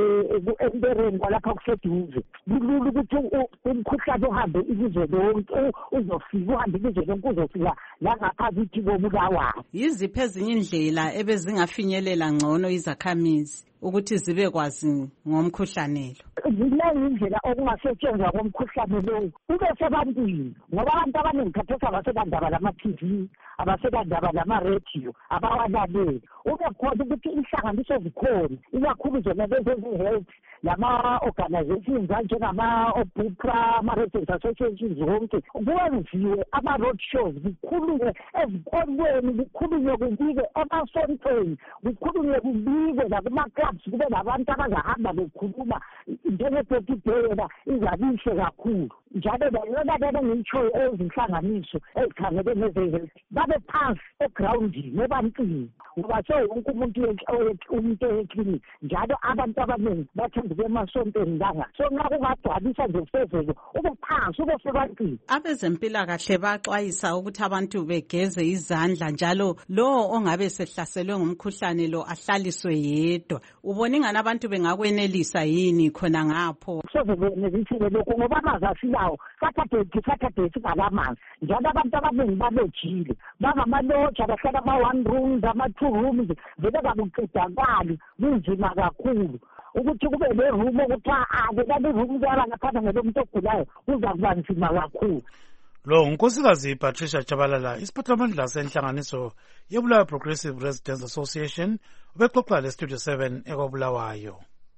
[SPEAKER 18] embereni kwalapha kuseduze. Kulula ukuthi umkhuhlane uhambe ilizwe lonke uzofika uhambe ilizwe lonke uzofika langaphakathi kobulawayo.
[SPEAKER 2] Yiziphi ezinye indlela ebezingafinyelela ngcono izakhamizi ukuthi zibe kwazi ngomkhuhlane lo?
[SPEAKER 18] Ziningi indlela okungasetshenzwa komkhuhlane lo ube sebantwini ngoba abantu abaningi khathesi abasebandaba lama-TV, abasebandaba lama-radio, abawalaleli. Ube khona ukuthi inhlanganiso zikhona ikakhulu zona lezi-health lama-organizations anjengama-OBUPRA, ama-Residents Associations zonke kwenziwe ama-road shows kukhulunywe ezikolweni, kukhulunywe kubike emasontweni, kukhulunywe kubike nakumaklabs kube nabantu abazahamba bekhuluma njenge-30 izabihle kakhulu njalo bayona lena ngiyitshoyo ezinhlanganiso ezikhangele neze-health babe phansi egrawundini ebantwini ngoba so wonke umuntu eklinikhi njalo abantu abaningi bathanda ukuya emasontweni langa so nxa kungagcwalisa nje ufezeke ube phansi ube sebantwini.
[SPEAKER 2] Abezempilakahle baxwayisa ukuthi abantu begeze izandla njalo lowo ongabe sehlaselwe ngumkhuhlane lo ahlaliswe yedwa. Ubona ingani abantu bengakwenelisa yini khona ngapho?
[SPEAKER 18] Sozebenelisiwe lokho ngoba amanzi asilawo Saturday singalamanzi njalo abantu abaningi balojile bangamaloja bahlala ama-1 rooms ama-2 rooms vele kakuqedakali kunzima kakhulu ukuthi kube le-room okuthiwa leli-room kuyaba ngaphandle ngelo muntu ogulayo kuza kuba nzima kakhulu.
[SPEAKER 16] Lo unkosikazi Patricia Chabalala isiphathamandla senhlanganiso yeBulawayo Progressive Residents Association ubexoxa leStudio 7 ekwaBulawayo.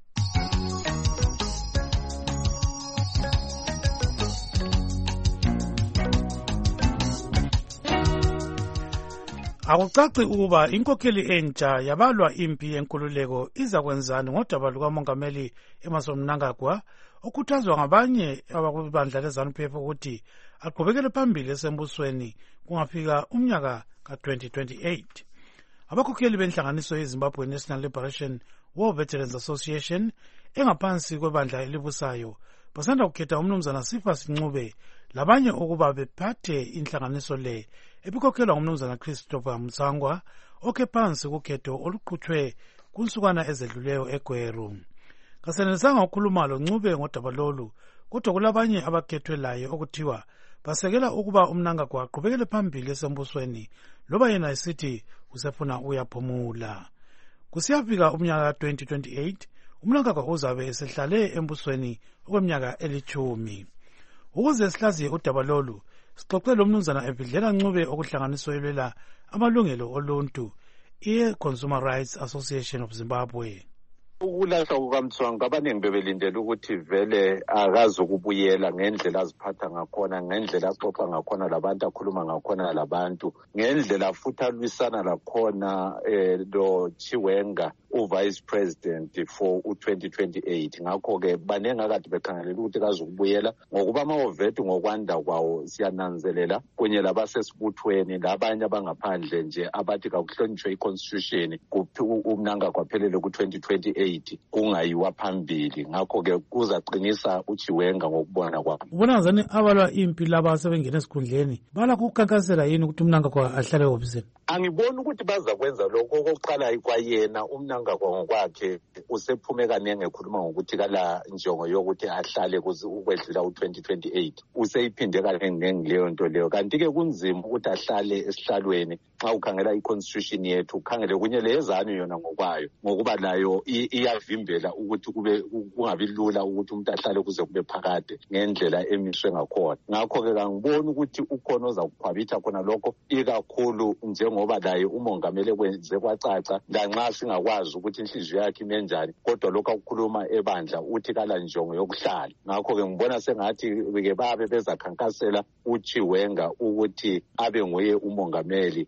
[SPEAKER 16] Akucaci ukuba inkokheli entsha yabalwa impi yenkululeko iza kwenzani ngodaba lukamongameli Emmerson Mnangagwa okhuthazwa ngabanye abakubandla leZANU-PF ukuthi aqhubekele phambili esembusweni kungafika umnyaka ka-2028. Abakhokheli benhlanganiso yeZimbabwe National Liberation War Veterans Association engaphansi kwebandla elibusayo basanda kukhetha umnumzana Sifas Ncube labanye ukuba bephathe inhlanganiso le ebikhokhelwa ngumnumzana Christopher Mtsangwa okhe phansi kukhetho oluqhutshwe kunsukwana ezedluleyo eGweru. Kasenelisanga ukukhuluma lo Ncube ngodaba lolu kodwa kulabanye abakhethwe laye okuthiwa basekela ukuba uMnangagwa aqhubekele phambili esembusweni loba yena esithi usefuna uyaphumula. Kusiyafika umnyaka ka-2028 uMnangagwa uzabe esehlale embusweni okweminyaka 10. Ukuze sihlaziye udaba lolu sixoxe lo mnumzana evidlela Ncube okuhlanganiswa elwela amalungelo oluntu i-Consumer Rights Association of Zimbabwe.
[SPEAKER 20] Ukulahla kukaMtswanga abaningi bebelindela ukuthi vele akazokubuyela ngendlela aziphatha ngakhona, ngendlela axoxa ngakhona labantu, akhuluma ngakhona labantu, ngendlela futhi alwisana lakhona lo Chiwenga uvice president for u-2028. Ngakho-ke baningi akade bekhangelela ukuthi kazokubuyela ngokuba amawovethi ngokwanda kwawo siyananzelela kunye labasesibuthweni labanye abangaphandle nje abathi kakuhlonitshwe i-constitution uMnangagwa aphelele ku-2028 kungayiwa phambili. Ngakho-ke kuzaqinisa uChiwenga ngokubona kwabo.
[SPEAKER 16] Ubona ngazani abalwa impi laba sebengena esikhundleni bala kukhankasela yini ukuthi uMnangagwa ahlale ehofisini?
[SPEAKER 20] Angiboni ukuthi baza kwenza lokho. Okokuqala kwayena uMnangagwa ngokwakhe usephume kanenge ekhuluma ngokuthi kala njongo yokuthi ahlale ukwedlula u-2028. Useyiphinde kanenge leyo nto leyo. Kanti-ke kunzima ukuthi ahlale esihlalweni xa ukhangela i-constitution yethu, ukhangele kunye lezanu yona ngokwayo ngokuba nayo iyavimbela ukuthi kungabi lula ukuthi umuntu ahlale kuze kube phakade ngendlela emiswe ngakhona. Ngakho-ke kangiboni ukuthi ukhona oza kukhwabitha khona lokho, ikakhulu njengoba laye umongameli kwenze kwacaca lanxa singakwazi ukuthi inhliziyo yakhe ime njani, kodwa lokho akukhuluma ebandla uthi kala njongo yokuhlala. Ngakho-ke ngibona sengathi-ke babe bezakhankasela uChiwenga ukuthi abe nguye umongameli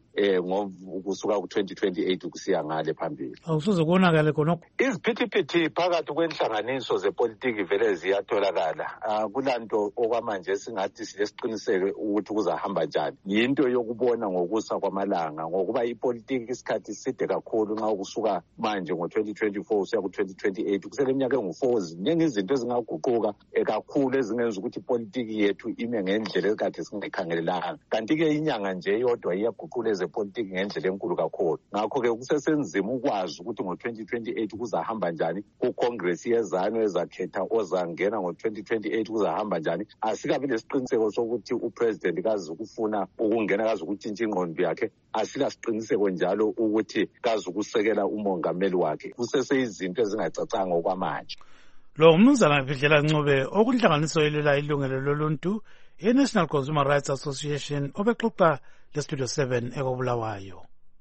[SPEAKER 20] kusuka ku-2028 kusiya ngale phambili.
[SPEAKER 16] Awusoze kubonakale khonokho.
[SPEAKER 20] Iziphithiphithi phakathi kwenhlanganiso zepolitiki vele ziyatholakala. Kulanto okwamanje singathi silesiqiniseko ukuthi kuzahamba njani. Yinto yokubona ngokusa kwamalanga ngokuba ipolitiki isikhathi iside kakhulu nxa kusuka manje ngo-2024 usiya ku-2028 kusele iminyaka engu-4. Ziningi izinto ezingaguquka kakhulu ezingenza ukuthi ipolitiki yethu ime ngendlela ezikade singayikhangelelanga. Kanti-ke inyanga nje yodwa iyaguqula ezepolitiki ngendlela enkulu kakhulu. Ngakho-ke kusesenzima ukwazi ukuthi ngo-2028 kuzahamba njani, kuCongress yezanu ezakhetha ozangena ngo-2028 kuzahamba njani. Asikabi lesiqiniseko sokuthi upresident kazi ukufuna ukungena kazi ukutshintsha ingqondo yakhe, asilasiqiniseko njalo ukuthi kazi ukusekela umongameli wakhe. Kuseseyizinto ezingacacanga okwamanje.
[SPEAKER 16] Lo umnumzana evidlela Ncube okunhlanganiso elwela ilungelo loluntu i-National Consumer Rights Association obexoxa leStudio 7 ekwaBulawayo.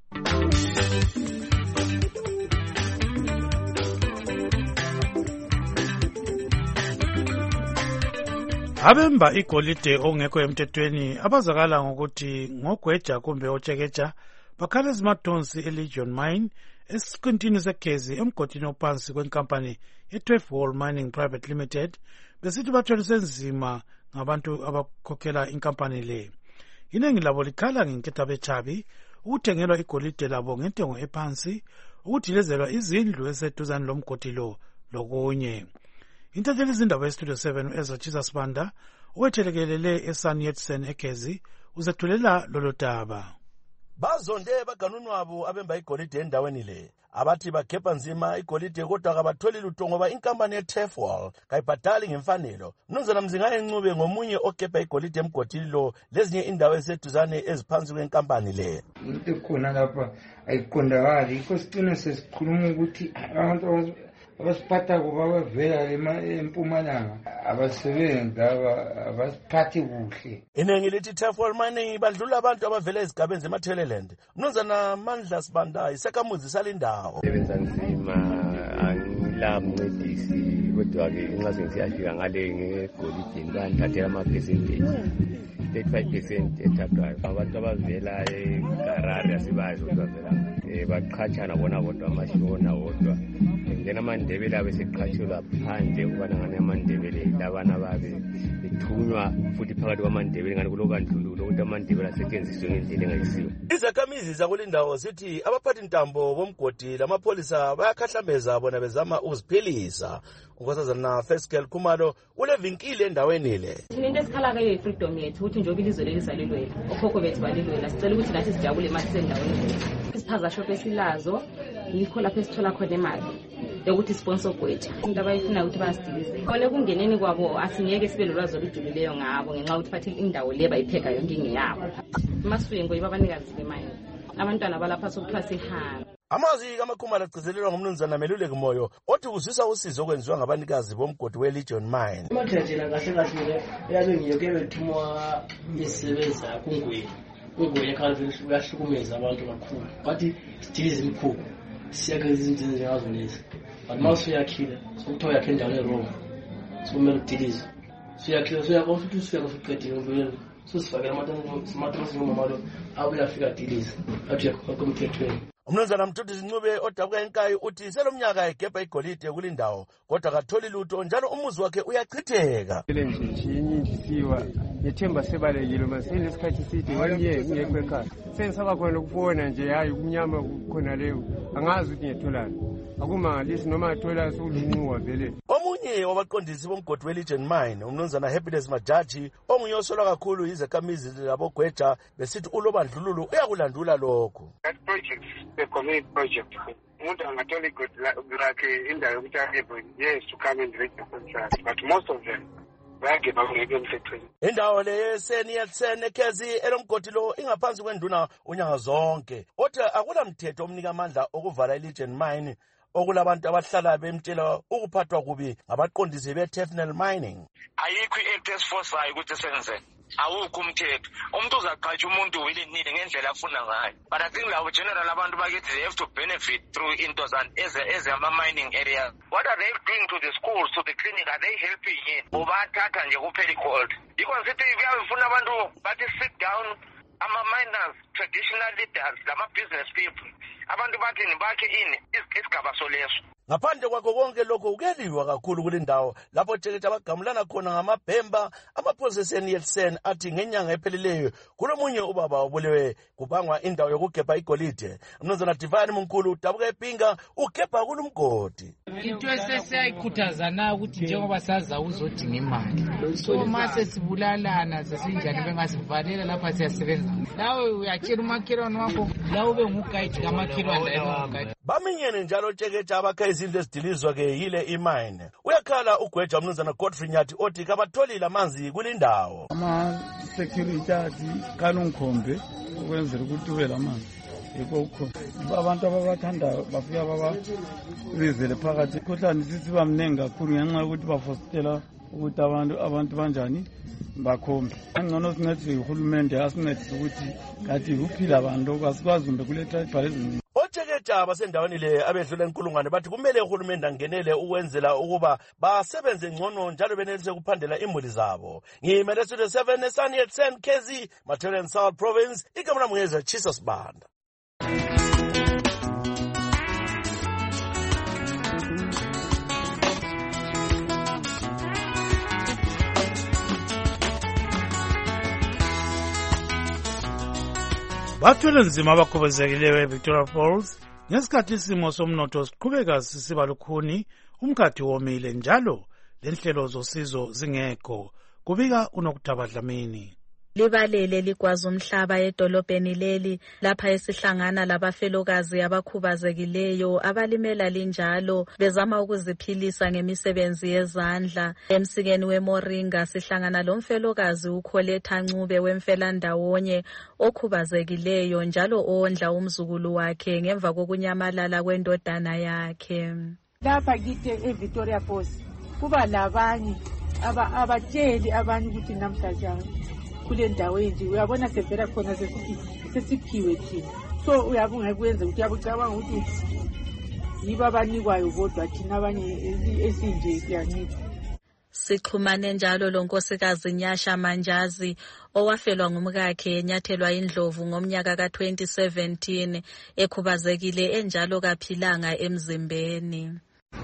[SPEAKER 16] Abemba igolide ongekho emthethweni abazakala ngokuthi ngogweja kumbe otshekeja bakhala ezimadonsi e-Legion Mine esiqintini segezi emgodini ophansi kwenkampani ye-12 Wall Mining Private Limited besithi bathwaliswe nzima ngabantu abakhokhela inkampani le. Iningi labo likhala ngenketha bechabi ukuthengelwa igolide labo ngentengo ephansi, ukudilizelwa izindlu eseduzane lomgodi lo lokunye. Intatheli izindaba yestudio 7 ezachisa sibanda uwethelekelele eSanyetsen egezi uzethulela lolo daba.
[SPEAKER 21] Bazonde baganunwabo abemba igolide endaweni le abathi bakhepha nzima igolide kodwa kabatholi lutho ngoba inkampani ye-Tefwal kayibhadali ngemfanelo. Mnumzana Mzinga Encube ngomunye okhepha igolide emgodini lo lezinye indawo eziseduzane eziphansi kwenkampani le.
[SPEAKER 22] Into khona lapha ayiqondakali ikho sicina sesikhuluma ukuthi abantu abasiphatha kuba bavela eMpumalanga abasebenzi abasiphathi kuhle.
[SPEAKER 21] Iningi lithi Tefwal Mining badlula abantu abavela ezigabeni zeMatheleland. Mnumzana Mandla Sibanda isakhamuzi salindawo.
[SPEAKER 23] Sebenza nzima angilamncedisi kodwa-ke inxa sengiyafika ngale ngegolide nganthathela ama-percentage 35% ethathwayo. Abantu abavela eGarari asibazi ukuthi bavela baqhatshana bona bodwa amashona wodwa. Then amandebele abeseqhatshelwa phandle ukubana ngani amandebele labana babe bethunywa futhi phakathi kwamandebele ngani kulokandlululo ukuthi amandebele asetshenziswe ngendlela engayisiyo.
[SPEAKER 21] Izakhamizi zakulindawo zithi abaphathi ntambo bomgodi lamapholisa bayakhahlambeza bona bezama ukuziphilisa. Unkosazana Feskel Khumalo ulevinkile endaweni le.
[SPEAKER 19] Thina into esikhala kayo i-freedom yethu ukuthi njengoba ilizwe leli salilwela okhokho bethu balilwela sicela ukuthi nathi sijabule imali sendaweni zethu. Isiphaza shop esilazo yikho lapho esithola khona imali yokuthi sponsor gwetha into abayifuna ukuthi basidilize. Kone kungeneni kwabo asingeke sibe lolwazi olujulileyo ngabo ngenxa ukuthi bathi indawo le bayipheka yonke ngeyabo. Masuyengo yibabanikazi bemali. Abantwana balapha sokuthiwa sihamba.
[SPEAKER 21] Amazwi kaMakhumalo agcizelelwa ngumnumzana Meluleki Moyo othi kuzwisa usizo okwenziwa ngabanikazi bomgodi we-Legion Mine.
[SPEAKER 24] Amathethela kahle kahle yabe ngiyoke bethumwa isebenza kungwenya. Kungwenya ekhaya uyahlukumeza abantu kakhulu. Bathi sidilize imikhukhu. Siyakhe izinto njengazo lezi. But mase uyakhile sokuthiwa yakhe endaweni e-wrong. Sokumele udilize. Siyakho futhi usuqedile ngempela. Sosifakela amatrasi nomamalo abuyafika adilize. Athi yakho kumthethweni.
[SPEAKER 21] Umnumzana Mthuthi Zincube odabuka enkayi uthi selomnyaka egebha igolide kulindawo kodwa katholi lutho njalo umuzi wakhe uyachitheka.
[SPEAKER 25] Siwa nethemba sebalekile masenesikhathi eside wanye ngekho ekhaya sensaba khona ukubona nje hayi kumnyama khona leyo angazi ukuthi ngiyatholana akumangalisi noma athola solunquwa vele.
[SPEAKER 21] Omunye wabaqondisi bomgodi we-Legion Mine umnumzana Happiness Majaji onguye osola kakhulu izakhamizi labogweja besithi ulobandlululo uyakulandula lokho.
[SPEAKER 26] That project the community project umuntu angathola igodi lakhe indawo yokuthi ahebe yes to come and read the contract but most of them bayageba ngeke emthethweni.
[SPEAKER 21] Indawo le yeSanyetsen ekhezi elomgodi lo ingaphansi kwenduna unyanga zonke kodwa akulamthetho omnika amandla okuvala i-Legion Mine okulabantu abahlala bemtshela ukuphathwa kubi ngabaqondisi be-Tefnel Mining.
[SPEAKER 27] Ayikho i-act esiforsayo ukuthi senze. Awukho umthetho. Umuntu uzaqhatsha umuntu willing ngendlela afuna ngayo. But I think labo general abantu bakithi they have to benefit through into as ama-mining area. What are they doing to the schools, to the clinic? Are they helping in? Ubathatha nje kuphela i-cold. Yikho ngithi kuyafuna abantu bathi sit down ama-miners, traditional leaders, lama-business people. Abantu bathi nibakhe ini isigaba soleso.
[SPEAKER 21] Ngaphandle kwakho konke lokho ukeliwa kakhulu kulindawo lapho Tsheketsha bagamulana khona ngamabhemba amapholisa eSanyetsen athi ngenyanga ephelileyo kulomunye ubaba obulewe kubangwa indawo yokugebha igolide. Mnumzana Divine Munkulu udabuka ePinga ugebha kulumgodi.
[SPEAKER 14] Into esesiyayikhuthaza na ukuthi njengoba saza uzodinga imali so mase sibulalana sesinjani bengasivalela lapha siyasebenza nawe uyatshela umakhelwane wakho la ube ngugayidi kamakhelwane la
[SPEAKER 21] baminyene njalo Tsheketsha abakha izinto ezidilizwa ke yile imine. Uyakhala ugweja umnumzana Godfrey Nyathi othi kabatholile amanzi kulindawo.
[SPEAKER 28] Security athi kanungikhombe ukwenzela ukuthi ube lamanzi. Yikho abantu ababathandayo bafika babizele phakathi ikhohlane sisiba mningi kakhulu ngenxa yokuthi bafositela ukuthi abantu banjani bakhombe. Ngcono sincediswe uhulumende asincedise ukuthi kathi kuphila abantu asikwazi kumbe kuletha ibhale eziningi.
[SPEAKER 21] Tsheketsha basendaweni le abedlula inkulungwane bathi kumele uhulumende angenele ukwenzela ukuba basebenze ngcono njalo benelise kuphandela imuli zabo. Ngimele Studio 7 eSanyetsen KZ, Mathelen South Province, ikamla Mngeza Chisa Sibanda.
[SPEAKER 16] bathwele nzima abakhubazekileyo eVictoria Falls ngesikhathi isimo somnotho siqhubeka sisiba lukhuni, umkhathi womile njalo lenhlelo zosizo zingekho, kubika uNokutaba Dlamini.
[SPEAKER 3] Libalele ligwaza umhlaba edolobheni leli lapha esihlangana labafelokazi abakhubazekileyo abalimela linjalo bezama ukuziphilisa ngemisebenzi yezandla. Emsikeni weMoringa sihlangana lomfelokazi uKholetha Ncube wemfelandawonye okhubazekileyo njalo ondla umzukulu wakhe ngemva kokunyamalala kwendodana yakhe.
[SPEAKER 4] Lapha kithi eVictoria Falls kuba labanye abatsheli abanye ukuthi namhlanje kule ndawo enje uyabona sevela khona sesiphiwe thina, so uyabunga kwenza ukuthi uyabucabanga ukuthi yiba abanikwayo kodwa thina abanye esinje siyanika.
[SPEAKER 3] Sixhumane njalo lonkosikazi Nyasha Manjazi owafelwa ngumkakhe enyathelwa indlovu ngomnyaka ka-2017 ekhubazekile enjalo kaphilanga emzimbeni.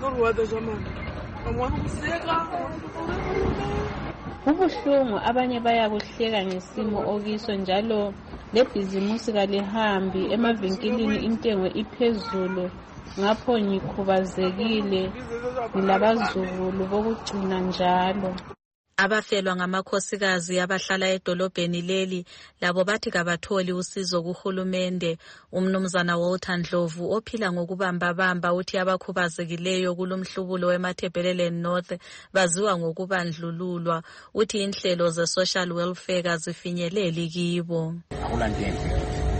[SPEAKER 5] Ubuhlungu abanye bayakuhleka ngesimo okiso njalo lebhizimusi kalihambi emavinkilini intengo iphezulu ngapho ngikhubazekile ngilabazukulu bokugcina njalo.
[SPEAKER 3] Abafelwa ngamakhosikazi abahlala edolobheni leli labo bathi kabatholi usizo kuhulumende. Umnumzana Walter Ndlovu ophila ngokubambabamba uthi abakhubazekileyo kulomhlubulo weMatabeleland North baziwa ngokubandlululwa. Uthi inhlelo ze-social welfare kazifinyeleli kibo.
[SPEAKER 6] Akulantengo,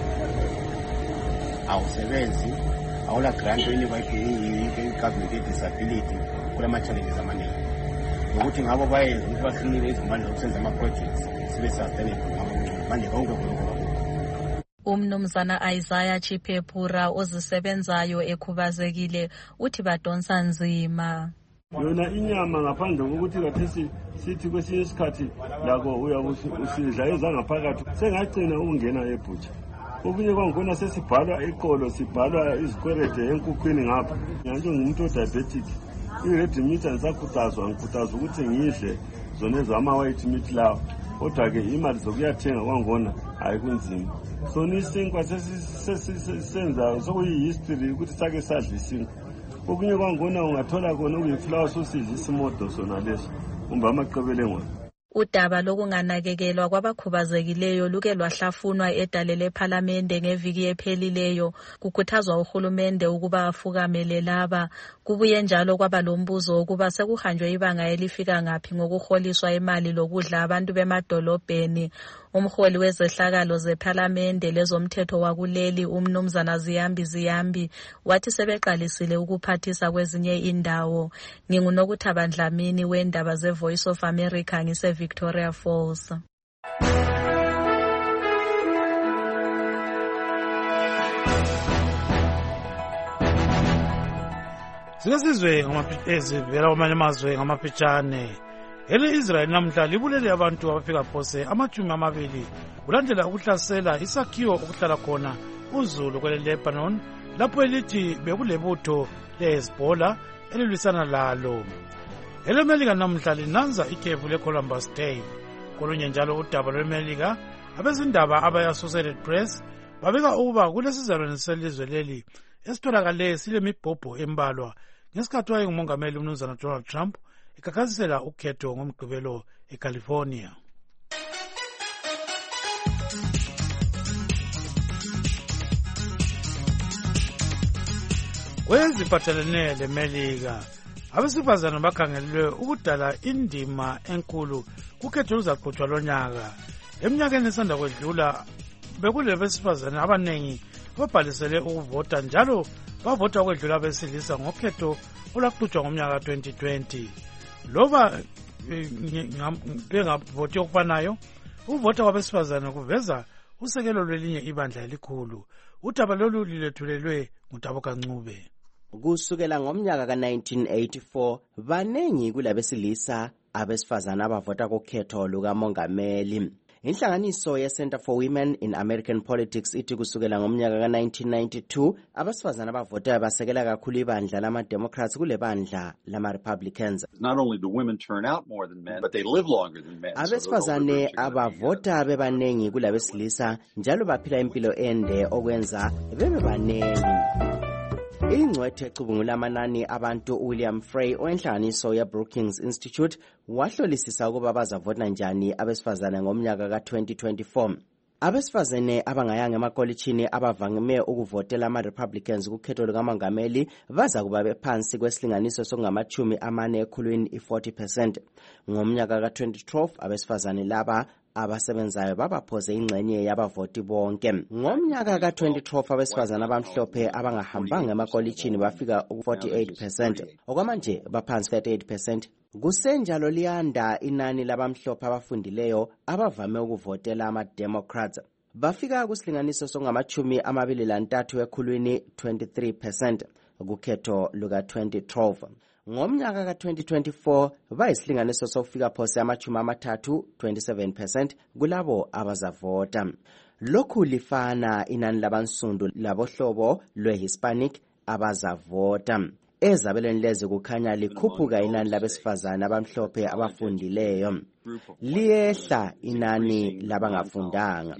[SPEAKER 6] awusebenzi, awula grant i-government ye-disability kulama-challenges amaningi. Ukuthi ngabo bayenza ukuthi basinike izimali zokusenza ama-projects sibe sustainable manje konke lokho.
[SPEAKER 3] Umnumzana Isaiah Chipephura ozisebenzayo ekhubazekile uthi badonsa nzima.
[SPEAKER 7] Yona inyama ngaphandle kokuthi kathesi sithi kwesinye isikhathi lako uyabusidla ezangaphakathi sengagcina ukungena ebhutsha. Okunye kwangona sesibhalwa eqolo sibhalwa izikwerede enkukhwini ngapha. Nje ngumuntu odiabetic. I-red meat angisakhuthazwa ngikhuthazwa ukuthi ngidle zona ezama-white meat lawo, kodwa ke imali zokuyathenga kwangona ayikunzima. So nisinkwa sesisenza sokuyi-history ukuthi sake sadla isinkwa. Okunye kwangona ungathola khona okuyifulawa sosidla isimodo sona leso kumbe amaqebelengwane.
[SPEAKER 3] Udaba lokunganakekelwa kwabakhubazekileyo luke lwahlafunwa edale lephalamende ngeviki ephelileyo. Kukhuthazwa uhulumende ukuba afukamele laba. Kubuye njalo kwaba lombuzo ukuba sekuhanjwe ibanga elifika ngaphi ngokuholiswa imali lokudla abantu bemadolobheni. Umholi wezehlakalo zephalamende lezomthetho wakuleli umnumzana Ziyambi wathi sebeqalisile ukuphathisa kwezinye indawo. NginguNokutaba Dlamini wendaba ze-Voice of America ngise-Victoria Falls.
[SPEAKER 16] Sizwe ezivela kwamanye amazwe ngamaphetshane. Israel namhla libulele abantu abafika phose 20 kulandela ukuhlasela isakhiwo okuhlala khona uzulu kwele Lebanon lapho elithi bekulebutho leHezbollah elilwisana lalo. EleMelika namhla linanza ikhefu leColumbus Day. Kolunye njalo udaba lweMelika abezindaba abe-Associated Press babika ukuba kulesizalwane selizwe leli esitholakale silemibhobho embalwa ngesikhathi wayengumongameli umnumzana Donald Trump ekhakhazisela ukhetho ngomgqibelo eCalifornia. Kweziphathelene leMelika, abesifazane bakhangelelwe ukudala indima enkulu kukhetho oluzaqhutshwa lonyaka. Eminyakeni esanda kwedlula bekulabesifazane abanengi ababhalisele ukuvota njalo bavota ukwedlula abesilisa ngokhetho olwaqhutshwa ngomnyaka 2020. Loba bengavoti okufanayo, ukuvota kwabesifazane kuveza usekelo lwelinye ibandla elikhulu. Udaba lolu lilethulelwe nguTaboka Ncube.
[SPEAKER 8] Kusukela ngomnyaka ka-1984 banengi kulabesilisa abesifazane abavota kukhetho lukamongameli. Inhlanganiso ye-Center for Women in American Politics ithi kusukela ngomnyaka ka-1992 abesifazane abavotayo basekela kakhulu ibandla lama-Democrats kule bandla lama-Republicans.
[SPEAKER 1] Not only do women turn out more than men, but they live longer than men.
[SPEAKER 8] Abesifazane abavota bebaningi kulabesilisa njalo baphila impilo ende okwenza bebe baningi. Ingcwethe ecubungula amanani abantu uWilliam Frey owenhlanganiso ye-Brookings Institute wahlolisisa ukuba bazavota njani abesifazane ngomnyaka ka-2024. Abesifazane abangayanga emakolitshini abavame ukuvotela ama-Republicans kukhetho lukamongameli baza kuba bephansi kwesilinganiso sokungama-40 ekhulwini i-40%. Ngomnyaka ka-2012 abesifazane laba abasebenzayo babaphoze ingxenye yabavoti bonke. Ngomnyaka ka-2012 abesifazane abamhlophe abangahambanga emakolitshini bafika ku-48%. Okwamanje baphansi 38%. Kusenjalo liyanda inani labamhlophe abafundileyo abavame ukuvotela ama-Democrats. Bafika kusilinganiso sokungama-23 ekhulwini 23% kukhetho luka-2012. Ngomnyaka ka-2024 bayisilinganiso sokufika phose ama-30 27% kulabo abazavota. Lokhu lifana inani labansundu labohlobo lwe-Hispanic abazavota. Ezabelweni lezi kukhanya likhuphuka inani labesifazane abamhlophe abafundileyo. Liyehla inani labangafundanga.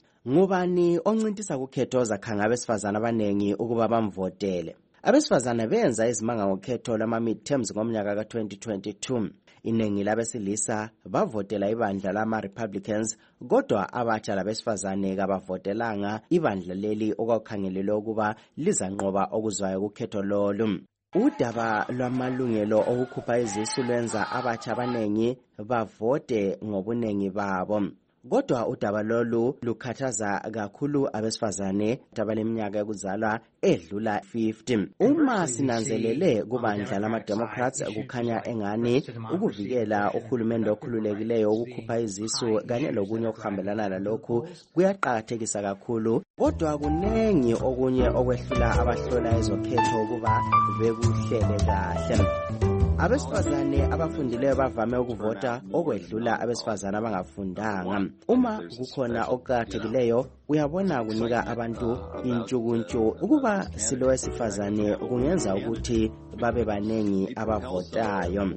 [SPEAKER 8] Ngubani oncintisa kukhetho zakhanga abesifazane abanengi ukuba bamvotele? Abesifazane benza izimanga ngokhetho lama-midterms ngomnyaka ka-2022. Iningi labesilisa bavotela ibandla lama-Republicans, kodwa abatsha labesifazane kabavotelanga ibandla leli okwakukhangelelwe ukuba lizanqoba okuzwayo kukhetho lolu. Udaba lwamalungelo okukhupha izisu lwenza abatsha abanengi bavote ngobunengi babo. Kodwa udaba lolu lukhathaza kakhulu abesifazane abaleminyaka yokuzalwa edlula 50. Uma sinanzelele kubandla lama-Democrats kukhanya engani ukuvikela uhulumende okhululekileyo ukukhupha izisu kanye lokunye okuhambelana lalokhu kuyaqakathekisa kakhulu. Kodwa kunengi okunye okwehlula abahlola ezokhetho ukuba bekuhlele kahle. Abesifazane abafundileyo bavame ukuvota okwedlula abesifazane abangafundanga. Uma kukhona okuqakathekileyo uyabona kunika abantu intshukuntshu ukuba silowesifazane kungenza ukuthi babe banengi abavotayo.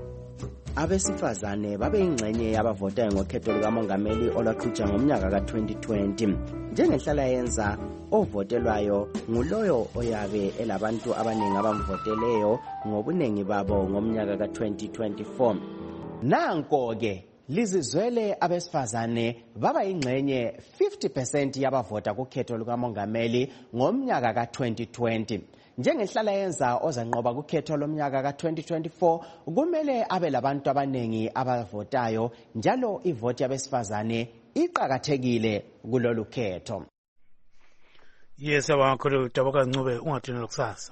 [SPEAKER 8] Abesifazane babe ingxenye yabavotayo ngokhetho lukamongameli olwaqhutshwa ngomnyaka ka-2020. Njengenhlala yenza ovotelwayo nguloyo oyabe elabantu abaningi abamvoteleyo ngobunengi babo ngomnyaka ka-2024. Nanko-ke lizizwele abesifazane baba ingxenye 50% yabavota kukhetho lukamongameli ngomnyaka ka-2020. Njengenhlala yenza ozanqoba kukhetho lomnyaka ka-2024 kumele abe labantu abanengi abavotayo njalo ivoti yabesifazane iqakathekile kulolu khetho.
[SPEAKER 16] Yes, abangakhulu Daboka Ncube ungathini lokusasa.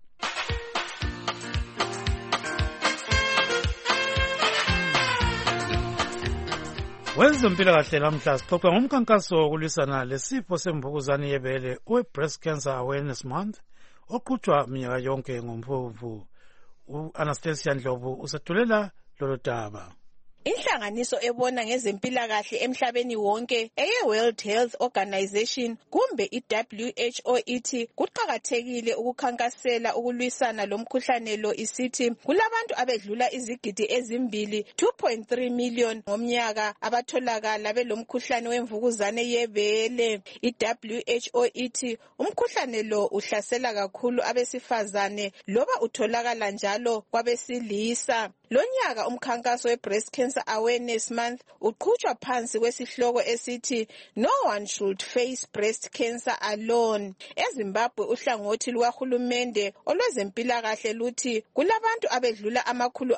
[SPEAKER 16] Wezempilakahle namhla sixoxa ngomkhankaso wokulwisana lesifo semvukuzane yebele we-Breast Cancer Awareness Month oqhutshwa minyaka yonke ngoMfumfu. U-Anastasia Ndlovu usethulela lolu daba.
[SPEAKER 9] Inhlanganiso ebona ngezempilakahle emhlabeni wonke eye-World Health Organization kumbe i-WHO ithi kuqakathekile ukukhankasela ukulwisana lomkhuhlane lo isithi kulabantu abedlula izigidi ezimbili 2.3 million ngomnyaka abatholakala belomkhuhlane wemvukuzane yebele. I-WHO ithi umkhuhlane lo uhlasela kakhulu abesifazane loba utholakala njalo kwabesilisa. Lonyaka umkhankaso we-Breast Cancer Awareness Month uqhutshwa phansi kwesihloko esithi No one should face breast cancer alone. EZimbabwe uhlangothi lukahulumende olwezempilakahle luthi kulabantu abedlula amakhulu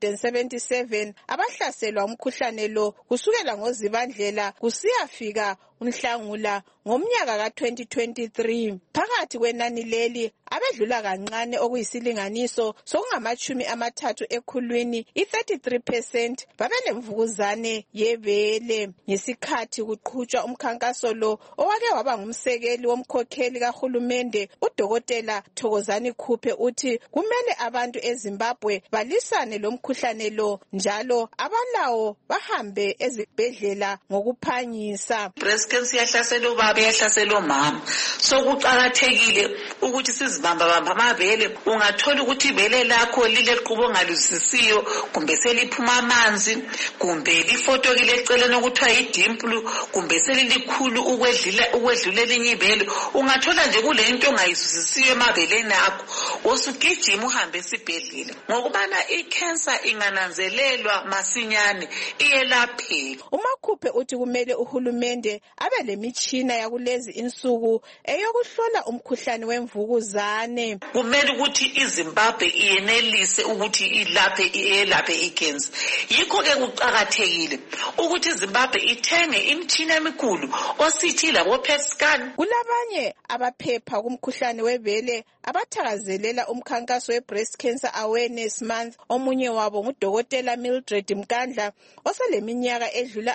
[SPEAKER 9] 577 abahlaselwa umkhuhlane lo kusukela ngoZibandlela kusiyafika uNhlangula ngomnyaka ka-2023. Phakathi kwenani leli abedlula kancane okuyisilinganiso sokungama-30 ekhulwini, i-33% babelemvukuzane yebele. Ngesikhathi kuqhutshwa umkhankaso lo owake waba ngumsekeli womkhokheli kahulumende uDokotela Thokozani Khuphe uthi kumele abantu eZimbabwe balisane lomkhuhlane lo njalo abalawo bahambe ezibhedlela ngokuphangisa.
[SPEAKER 2] Breast cancer iyahlasela ubaba, iyahlasela omama. So kuqakathekile ukuthi sizibamba amabele. Ungathola ukuthi ibele lakho lileqhubo ongalusisiyo, kumbe seliphuma amanzi, kumbe lifotokile eceleni okuthiwa yidimple, kumbe selilikhulu ukwedlula elinye ibele. Ungathola nje kulento ongayizwisisiyo emabeleni akho, wosugijima uhambe esibhedlela. Ngokubana i-cancer ingananzelelwa masinyane iyelapheka.
[SPEAKER 9] uMakhuphe uthi kumele uhulumende abe lemitshina yakulezi insuku eyokuhlola umkhuhlane wemvukuzane.
[SPEAKER 2] Kumele ukuthi iZimbabwe iyenelise ukuthi iyelaphe i-cancer. Yikho ke kuqakathekile ukuthi iZimbabwe ithenge imitshina emikhulu osithi labo PET scan.
[SPEAKER 9] Kulabanye abaphepha kumkhuhlane webele abathakazelela umkhankaso we-Breast Cancer Awareness Month. Omunye wabo nguDokotela Mildred Mkandla oseleminyaka edlula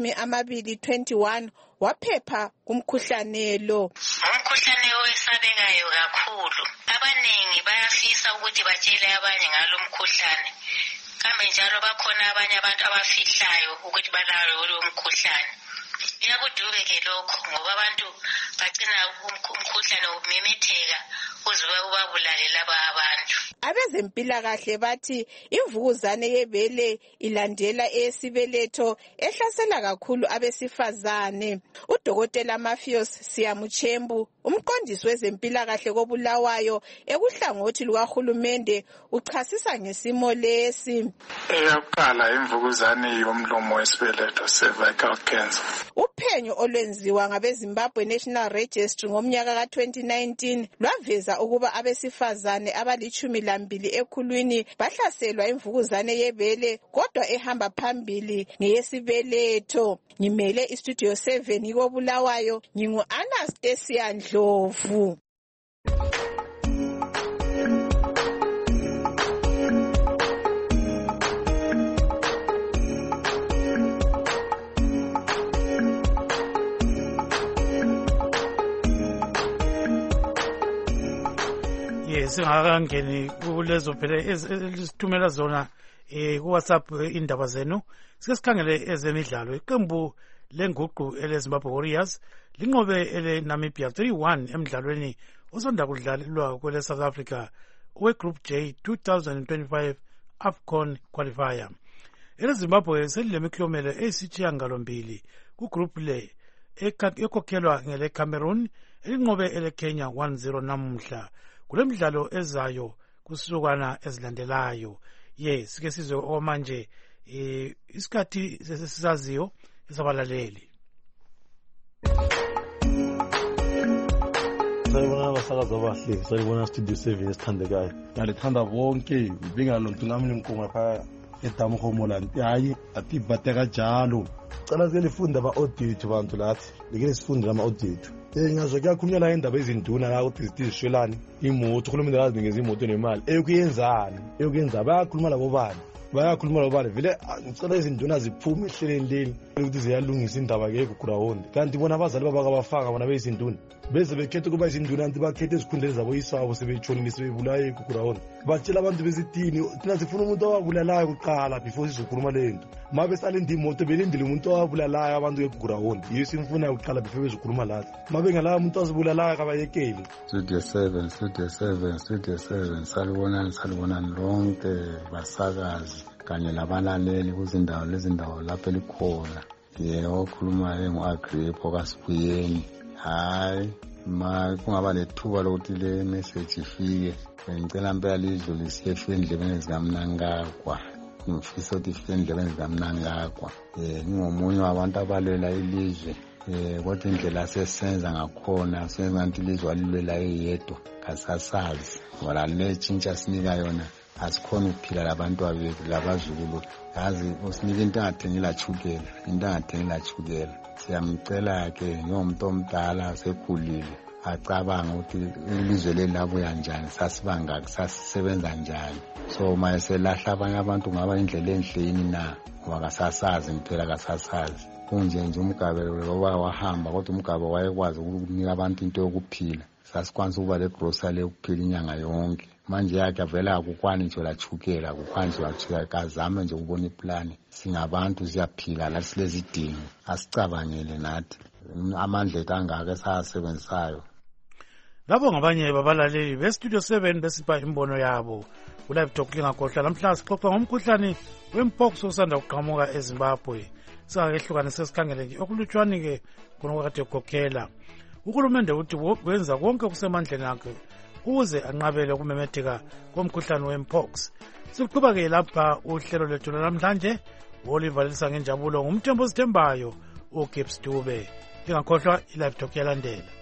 [SPEAKER 9] 21 waphepha kumkhuhlane lo.
[SPEAKER 10] Umkhuhlane owesabekayo kakhulu. Abaningi bayafisa ukuthi batshele abanye ngalo mkhuhlane. Kambe njalo bakhona abanye abantu abafihlayo ukuthi balawo lo mkhuhlane. Iyakudube ke lokho ngoba abantu bagcina umkhuhlane umemetheka uze ubabulale laba abantu.
[SPEAKER 9] Abezempilakahle bathi imvukuzane yebele ilandela eyesibeletho ehlasela kakhulu abesifazane. uDokotela Mafios Siyamuchembu, umqondisi wezempilakahle koBulawayo ekuhlangothi lukahulumende, uchasisa ngesimo lesi.
[SPEAKER 11] Eyakuqala imvukuzane yomlomo wesibeletho, cervical cancer.
[SPEAKER 9] Uphenyo olwenziwa ngabeZimbabwe National Registry ngomnyaka ka-2019 lwaveza ukuba abesifazane abali-12 ekhulwini bahlaselwa imvukuzane yebele, kodwa ehamba phambili ngeyesibeletho. Ngimele iStudio 7 koBulawayo, ngingu-Anastasia Ndlovu.
[SPEAKER 16] Singakangeni kulezo phela ezithumela zona ku-WhatsApp indaba zenu. Sike sikhangele ezemidlalo. Iqembu lenguqu eleZimbabwe Warriors linqobe eleNamibia 3-1 emidlalweni osanda kudlalelwa kwele South Africa we-Group J 2025 AFCON qualifier. EleZimbabwe selilemiklomelo eyisishiyagalombili ku-group le ekhokhelwa ngele Cameroon elinqobe eleKenya 1-0 namuhla. Kule midlalo ezayo kusukana ezilandelayo. Sike sizwe omanje isikhathi sesisaziyo esabalaleli.
[SPEAKER 12] Sayibona abasakazi abahle, sayibona Studio 7 esithandekayo. Ngiyalithanda bonke, bingalonto nami ninkonga phaya edamu Homeland. Hayi, atibate kanjalo. Cela selifunda ama-audit bantu lathi. Likele sifunde ama-audit. Ngiyazwa kuyakhulunywa la indaba ezinduna la ukuthi zitishwelani imoto, uhulumende akazinikeza imoto nemali. Eyokuyenza bayakhuluma labo bani. Vele ngicela izinduna ziphume ehleleni leli ukuthi ziyalungisa indaba ke kuGrawundi. Kanti bona abazali babakabafaka bona beyizinduna. Bese bekhethe kuba izinduna anti bakhethe esikhundleni zabo yisabo sebeyitshonile sebebulaye kuGrawundi. Batshela abantu bezithini thina sifuna umuntu owabulalayo kuqala before sizokhuluma lento. Mabe salinde imoto belindile umuntu owabulalayo abantu kuGrawundi. Yiyo simfuna ukuqala before bezokhuluma lathi. Mabe ngala umuntu ozibulalayo kabayekeli.
[SPEAKER 13] Studio 7 salibona lonke basakazi kanye labalaleli kuzindawo lezindawo lapho likhona. Okhulumayo ngu-Agrippo kaSibuyeni. Hayi, kungaba lethuba lokuthi le message ifike. Ngicela mpela lidlulise endlebeni zikaMnangagwa. Ngifisa ukuthi ifike endlebeni zikaMnangagwa. Ngingomunye wabantu abalwela ilizwe. Kodwa indlela sesenza ngakhona senza ukuthi ilizwe alilwela yedwa kasasazi. Ngoba le tshintsha sinika yona asikhona ukuphila labantu abethu labazukulu. Yazi usinika into engathengela chukela. Siyamcela ke ngomuntu omdala sekhulile acabanga ukuthi ilizwe lelabuya njani, sasibangaki, sasisebenza njani. So mayeselahla abanye abantu ngaba indlela enhle yini na, ngoba kasasazi ngithela kasasazi. Kunje nje umgabe loba wahamba, kodwa umgabe wayekwazi ukunika abantu into yokuphila. Sasikwanisa ukuba le grocery yokuphila inyanga yonke. Manje yakhe avela akukwani nje la chukela, akukwani nje la kazame nje ukubona iplani. Singabantu siyaphila la silezidingo, asicabangele nathi amandla kangaka esasebenzayo.
[SPEAKER 16] Labo ngabanye babalaleli bestudio 7 besipha imbono yabo. Ulive talk lingakhohlwa namhlanje sixoxa ngomkhuhlane wempox osanda kuqhamuka eZimbabwe. Singakehlukanisa sikhangele nje okulutshwane ke kunokade ukhokhela. Uhulumende uthi wenza konke okusemandleni akhe ukuze anqabele ukumemetheka komkhuhlane wempox. Siqhubeka ke lapha uhlelo lethu namhlanje olivalisa ngenjabulo ngumthembo sithembayo uGibbs Dube. Lingakhohlwa ilive talk yalandela.